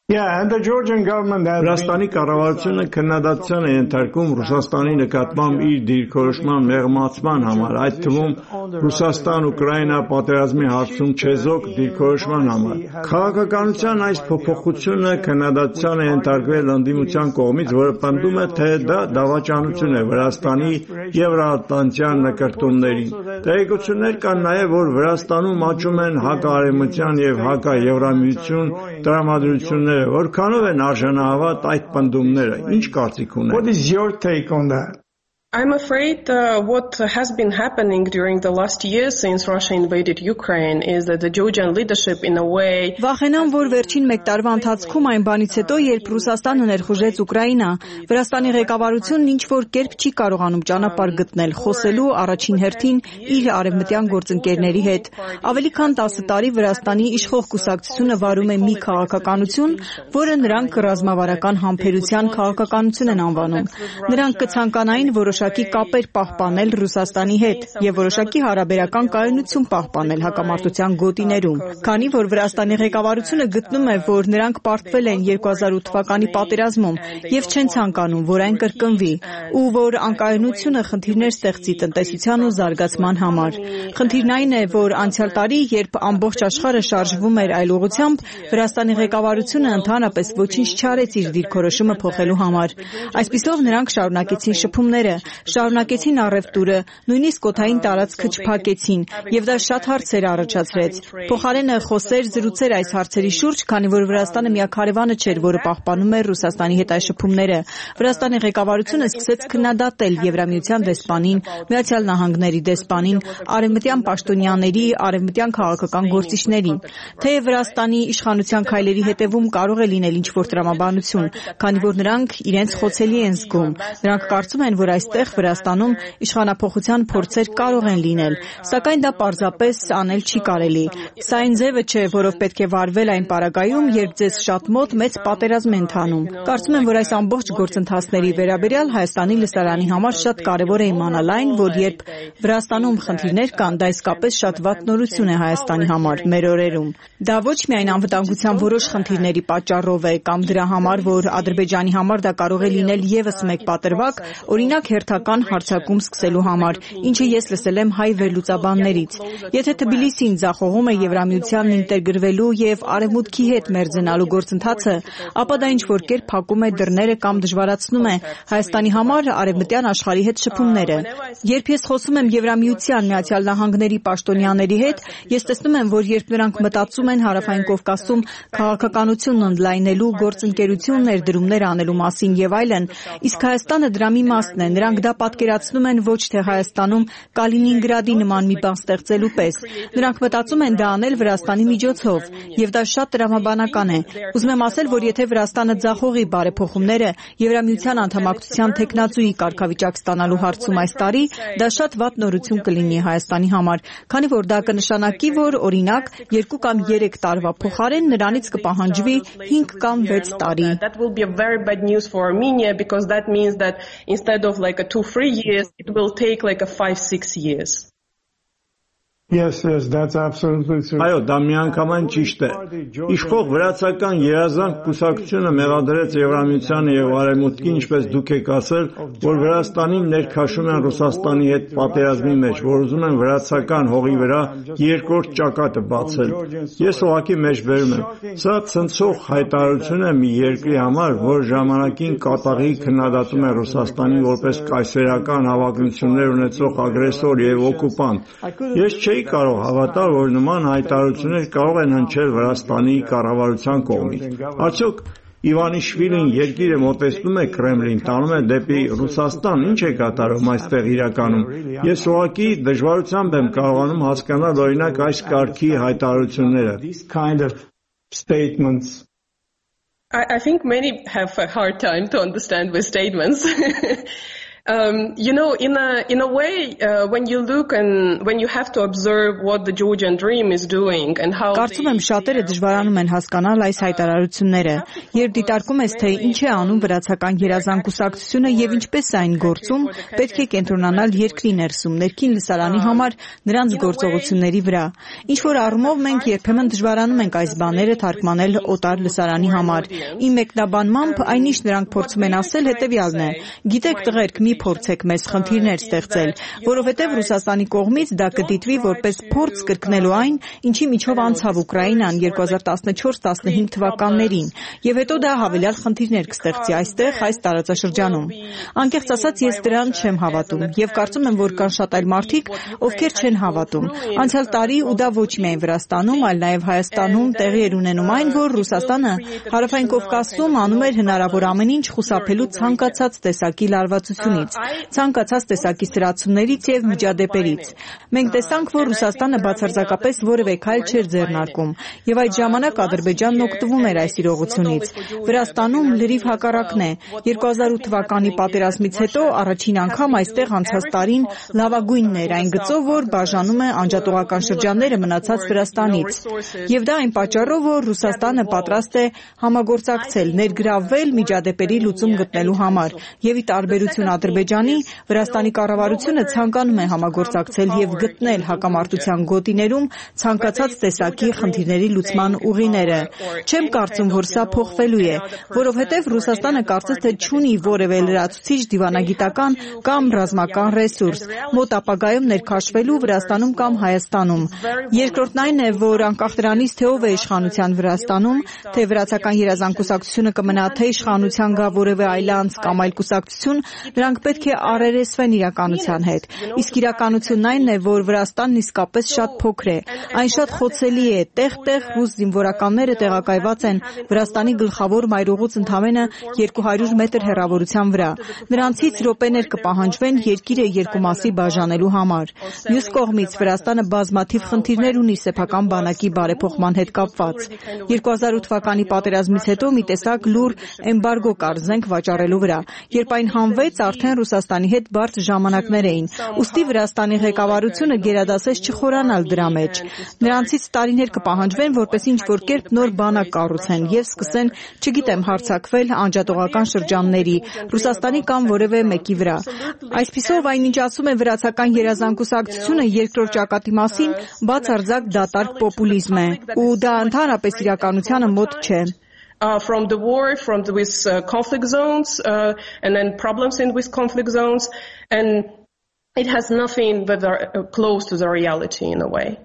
Վրաստանի կառավարությունը քննադատության է ենթարկում Ռուսաստանի նկատմամբ իր դիրքորոշման մեղմացման համար, այդ թվում Ռուսաստան-Ուկրաինա պատերազմի հարցում չեզոք դիրքորոշման համար։ Քաղաքականության այս փոփոխությունը քննադատության է ենթարկվել ընդդիմության կողմից, որը պնդում է, թե դա դավաճանություն է Վրաստանի եվրոատլանտյան նկրտումներին։ Տեղեկություններ կան նաև, որ Վրաստանում աճում են հակաարևմտյան և հակաեվրամիություն տրամադրությունները, որքանով են արժանահավատ այդ պնդումները, ինչ կարծիք ունեք։ What is your take on that? I'm afraid what has been happening during the last years since Russia invaded Ukraine is that the Georgian leadership in a way Վախենամ, որ վերջին մեկ տարվա ընթացքում այն բանից հետո, երբ Ռուսաստանը ներխուժեց Ուկրաինա, Վրաստանի ղեկավարությունն ինչ-որ կերպ չի կարողանում ճանապարհ գտնել խոսելու առաջին հերթին իր արևմտյան գործընկերների հետ։ Ավելի քան 10 տարի Վրաստանի իշխող կուսակցությունը վարում է մի քաղաքականություն, որը նրանք ռազմավարական համբերության քաղաքականություն են անվանում։ Նրանք կցանկանային որոշակի կապեր պահպանել Ռուսաստանի հետ եւ որոշակի հարաբերական կայունություն պահպանել հակամարտության գոտիներում։ Քանի որ Վրաստանի ղեկավարությունը գտնում է, որ նրանք պարտվել են 2008 թվականի պատերազմում եւ չեն ցանկանում, որ այն կրկնվի, ու որ անկայունությունը խնդիրներ ստեղծի տնտեսության ու զարգացման համար։ Խնդիրն այն է, որ անցյալ տարի, երբ ամբողջ աշխարհը շարժվում էր այլ ուղղությամբ, Վրաստանի ղեկավարությունը ընդհանրապես ոչինչ չարեց իր դիրքորոշումը փոխելու համար։ Այսպիսով նրանք շարունակեցին շփումները, շարունակեցին առևտուրը, նույնիսկ օդային տարածքը չփակեցին, եւ դա շատ հարցեր առաջացրեց։ Փոխարենը խոսեր, զրուցեր այս հարցերի շուրջ, քանի որ Վրաստանը միակարևանը չէր, որը պահպանում էր Ռուսաստանի հետ այս շփումները։ Վրաստանի ղեկավարությունը սկսեց քննադատել Եվրամիության դեսպանին, Միացյալ Նահանգների դեսպանին, արևմտյան պաշտոնյաների, արևմտյան քաղաքական գործիչներին։ Թեև Վրաստանի իշխանության քայլերի հետևում կարող է լինել ինչ-որ տրամաբանություն, քանի որ նրանք իրենց խոցելի են զգում։ Նրանք կարծում են, որ այստեղ Վրաստանում իշխանափոխության փորձեր կարող են լինել, սակայն դա պարզապես անել չի կարելի։ Սա այն ձևը չէ, որով պետք է վարվել այն պարագայում, երբ ձեզ շատ մոտ մեծ պատերազմ է ընթանում։ Կարծում եմ, որ այս ամբողջ գործընթացների վերաբերյալ Հայաստանի լսարանի համար շատ կարևոր է իմանալ այն, որ երբ Վրաստանում խնդիրներ կան, դա իսկապես շատ վատ նորություն է Հայաստանի համար մեր օրերում։ Դա ոչ միայն անվտանգության որոշ խնդիրների պատճառով է, կամ դրա համար, որ Ադրբեջանի համար դա կարող է լինել եւս մեկ պատրվակ, օրինակ հերթական հարձակում սկսելու համար, ինչը ես լսել եմ հայ վերլուծաբաններից։ Եթե Թբիլիսին ձախողում է Եվրամիությանն ինտեգրվելու եւ Արևմուտքի հետ մերձենալու գործընթացը, ապա դա ինչ-որ կերպ փակում է դռները կամ դժվարացնում է Հայաստանի համար արևմտյան աշխարհի հետ շփումները։ Երբ ես խոսում եմ Եվրամիության, Միացյալ Նահանգների պաշտոնյաների հետ, ես տեսնում եմ, որ երբ նրանք մտածում են Հարավային Կովկասում քաղաքականությունն ընդլայնելու, գործընկերություն ներդրումներ անելու մասին եւ այլն, իսկ Հայաստանը դրա մի մասն է։ Նրանք դա պատկերացնում են ոչ թե Հայաստանում Կալինինգրադի նման մի բան ստեղծելու պես։ Նրանք մտածում են դա անել Վրաստանի միջոցով, եւ դա շատ տրամաբանական է։ Ուզում եմ ասել, որ եթե Վրաստանը ձախողի բարեփոխումները Եվրամիության անդամակցության տեխնացուի կարգավիճակ ստանալու հարցում այս տարի, դա շատ վատ նորություն կլինի Հայաստանի համար, քանի որ դա կնշանակի, որ օրինակ 2 կամ 3 տարվա փոխարեն նրանից կպահանջվի 5 կամ 6 տարի։ That will be a very bad news for Armenia because that means that instead of like a 2-3 years, it will take like a 5-6 years. Yes, that's absolutely true. Այո, դա միանգամայն ճիշտ է։ Իշխող վրացական երազանք կուսակցությունը մեղադրեց Եվրամիությանը եւ Արևմուտքին, ինչպես դուք եք ասել, որ Վրաստանին ներքաշում են Ռուսաստանի հետ պատերազմի մեջ, որ ուզում են վրացական հողի վրա երկրորդ ճակատը բացել։ Ես ուղղակի մեջբերում եմ։ Սա ցնցող հայտարարություն է մի երկրի համար, որ ժամանակին կատաղի քննադատում է Ռուսաստանին որպես կայսերական հավակնություններ ունեցող ագրեսոր եւ օկուպանտ։ Ես չէի կարող հավատալ, որ նման հայտարարություններ կարող են հնչել Վրաստանի կառավարության կողմից։ Արդյոք Իվանիշվիլին երկիրը մոտեցնում է Կրեմլին, տանում է դեպի Ռուսաստան, ինչ է կատարում այստեղ իրականում։ Ես ուղղակի դժվարությամբ եմ կարողանում հասկանալ օրինակ այս կարգի հայտարարությունները։ I think many have a hard time to understand the statements. In a way, when you look and when you have to observe what the Georgian Dream is doing and how Կարծում եմ շատերը դժվարանում են հասկանալ այս հայտարարությունները, երբ դիտարկում ես, թե ինչ է անում վրացական երազանքուսակցությունը եւ ինչպես է այն գործում, պետք է կենտրոնանալ երկրի ներսում, ներքին լսարանի համար նրանց գործողությունների վրա։ Ինչ որ առումով մենք երբեմն դժվարանում ենք այս բաները թարգմանել օտար լսարանի համար։ Իմ մեկնաբանմամբ այն ինչ նրանք փորձում են ասել հետեւյալն է. Գիտեք տղերք, մի փորձեք մեզ խնդիրներ ստեղծել, որովհետև Ռուսաստանի կողմից դա կդիտվի որպես փորձ կրկնելու այն, ինչի միջով անցավ Ուկրաինան 2014-15 թվականներին, եւ հետո դա հավելյալ խնդիրներ կստեղծի այստեղ, այս տարածաշրջանում։ Անկեղծ ասած, ես դրան չեմ հավատում եւ կարծում եմ, որ կան շատ այլ մարդիկ, ովքեր չեն հավատում։ Անցյալ տարի ու դա ոչ միայն Վրաստանում, այլ նաեւ Հայաստանում տեղի էր ունենում այն, որ Ռուսաստանը Հարավային Կովկասում անում էր հնարավոր ամեն ինչ խուսափելու ցանկացած տեսակի լարվածությունից, ցանկացած տեսակի սրացումներից եւ միջադեպերից։ Մենք տեսանք, որ Ռուսաստանը բացարձակապես որևէ քայլ չէր ձեռնարկում, եւ այդ ժամանակ Ադրբեջանն օգտվում էր այս իրողությունից։ Վրաստանում լրիվ հակառակն է։ 2008 թվականի պատերազմից հետո առաջին անգամ այստեղ անցած տարին լավագույնն էր այն գծով, որ բաժանում է անջատողական շրջանները մնացած Վրաստանից։ Եվ դա այն պատճառով, որ Ռուսաստանը պատրաստ է համագործակցել, ներգրավվել միջադեպերի լուծում գտնելու համար, եւ ի տարբերություն Ադրբեջանի, Վրաստանի կառավարությունը ցանկանում է համագործակցել եւ գտնել հակամարտության գոտիներում ցանկացած տեսակի խնդիրների լուծման ուղիները։ Չեմ կարծում, որ սա փոխվելու է, որովհետեւ Ռուսաստանը կարծես թե չունի որևէ լրացուցիչ դիվանագիտական կամ ռազմական ռեսուրս մոտ ապագայում ներքաշվելու Վրաստանում կամ Հայաստանում։ Երկրորդն այն է, որ անկախ դրանից, թե ով է իշխանության Վրաստանում, թե վրացական երազանքուսակցությունը կմնա, թե իշխանության գա որևէ այլ անձ կամ այլ կուսակցություն, նրանք պետք է առերեսվեն իրականության հետ։ Իսկ իրականությունն այն է, որ Վրաստանն իսկապես շատ փոքր է, այն շատ խոցելի է, տեղ-տեղ ռուս զինվորականները տեղակայված են Վրաստանի գլխավոր մայրուղուց ընդամենը 200 մետր հեռավորության վրա։ Նրանցից րոպեներ կպահանջվեն երկիրը երկու մասի բաժանելու համար։ Մյուս կողմից Վրաստանը բազմաթիվ խնդիրներ ունի սեփական բանակի բարեփոխման հետ կապված։ 2008 թվականի պատերազմից հետո մի տեսակ լուր էմբարգո կար զենք վաճառելու վրա։ Երբ այն հանվեց, արդեն Ռուսաստանի հետ բարդ ժամանակներ էին։ Ուստի Վրաստանի ղեկավարությունը գերադասեց չխորանալ դրա մեջ։ Նրանցից տարիներ կպահանջվեն, որպես ինչ-որ կերպ նոր բանակ կառուցեն եւ սկսեն, չգիտեմ, հարձակվել անջատողական շրջանների, Ռուսաստանի կամ որևէ մեկի վրա։ Այսպիսով, այնինչ ասում է վրացական երազանքուսակցությունը երկրորդ ճակատի մասին, բացարձակ դատարկ պոպուլիզմ է, ու դա ընդհանրապես իրականությանը մոտ չէ։ From the war, with conflict zones, and then problems with conflict zones, and it has nothing but close to the reality in a way.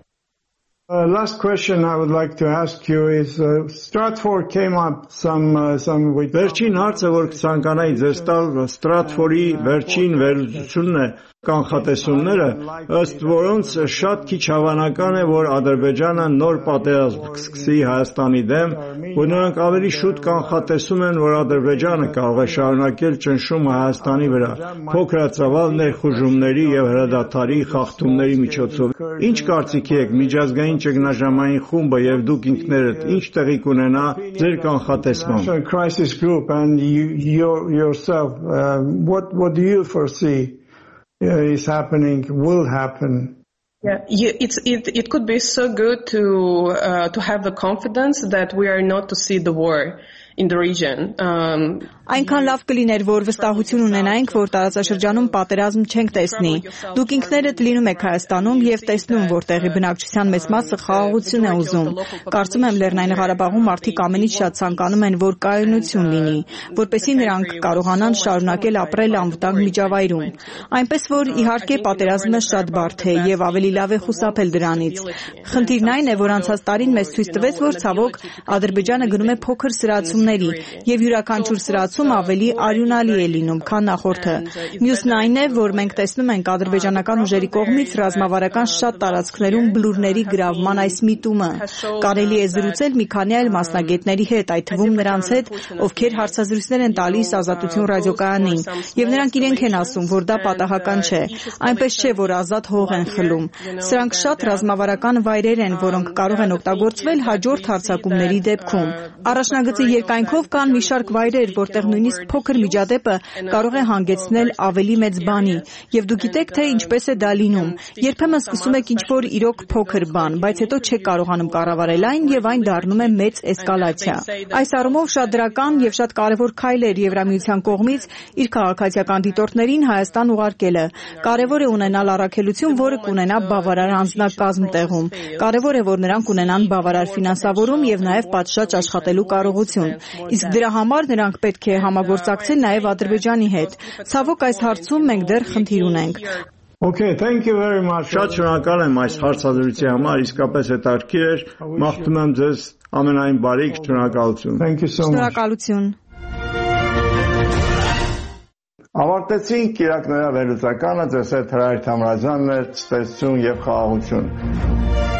Last question I would like to ask you is Stratfor came up some with Վերջին հարցը, որ կցանկանայի ձեզ տալ, Stratfor-ի վերջին վերլուծությունն է կանխատեսումները, ըստ որոնց շատ քիչ հավանական է, որ Ադրբեջանը նոր պատերազմ կսկսի Հայաստանի դեմ, որ նրանք ավելի շուտ կանխատեսում են, որ Ադրբեջանը կարող է շարունակել ճնշումը Հայաստանի վրա, փոքրացավալ ներխուժումների եւ հրադադարի խախտումների միջոցով։ Ինչ կարծիքի եք միջազգային ճգնաժամային խումբը եւ դուք ինքներդ ինչ տեղի կունենա ձեր կանխատեսմամբ։ Crisis group and yourself, what do you foresee is happening, will happen? Yeah, it could be so good to have the confidence that we are not to see the war in the region. Այնքան լավ կլիներ, որ վստահություն ունենայինք, որ տարածաշրջանում պատերազմ չենք տեսնի։ Դուք ինքներդ լինում եք Հայաստանում եւ տեսնում, որ տեղի բնակչության մեծ մասը խաղաղություն է ուզում։ Կարծում եմ Լեռնային Ղարաբաղում մարդիկ ամենից շատ ցանկանում են, որ կայունություն լինի, որպեսզի նրանք կարողանան շարունակել ապրել անվտանգ միջավայրում։ Այնպես որ իհարկե պատերազմը շատ բարդ է եւ ավելի լավ է խուսափել դրանից։ Խնդիրն այն է, որ անցած տարին մեզ ցույց տվեց, որ ցավոք Ադրբեջանը գնում է փոքր սրացումների եւ յուրաքանչյուր սրացում ավելի արյունալի է լինում, քան նախորդը։ Մյուսն այն է, որ մենք տեսնում ենք ադրբեջանական ուժերի կողմից ռազմավարական շատ տարածքներում բլուրների գրավման այս միտումը։ Կարելի է զրուցել մի քանի այլ մասնագետների հետ, այդ թվում նրանց հետ, ովքեր հարցազրույցներ են տալիս Ազատություն ռադիոկայանին, եւ նրանք իրենք են ասում, որ դա պատահական չէ։ Այնպես չէ, որ ազատ հող են խլում։ Սրանք շատ ռազմավարական վայրեր են, որոնք կարող են օգտագործվել հաջորդ հարձակումների դեպքում։ Առաջնագծի Համակայքով կան մի շարք վայրեր, որտեղ նույնիսկ փոքր միջադեպը կարող է հանգեցնել ավելի մեծ բանի, եւ դուք գիտեք, թե ինչպես է դա լինում։ Երբեմն սկսում եք ինչ-որ իրոք փոքր բան, բայց հետո չեք կարողանում կառավարել այն եւ այն դառնում է մեծ էսկալացիա։ Այս առումով շատ դրական եւ շատ կարեւոր քայլ էր Եվրամիության կողմից իր քաղաքացիական դիտորդներին Հայաստան ուղարկելը։ Կարեւոր է ունենալ առաքելություն, որը կունենա բավարար անձնակազմ տեղում։ Կարեւոր է, որ նրանք ունենան բավարար ֆինանսավորում եւ նաեւ պատշաճ աշխատելու կարողություն։ Իսկ դրա համար նրանք պետք է համագործակցեն նաեւ Ադրբեջանի հետ։ Ցավոք, այս հարցում մենք դեռ խնդիր ունենք։ Okay, thank you very much. Շատ շնորհակալ եմ այս հարցադրության համար, իսկապես հետաքրքիր էր։ Մաղթում եմ ձեզ ամենայն բարիք, շնորհակալություն։ Thank you so much. Շնորհակալություն։ Ավարտեցինք Կիրակնոյա վերլուծականը, ձեզ հետ Հրայր Թամրազյանն էր, ցտեսություն եւ խաղաղություն։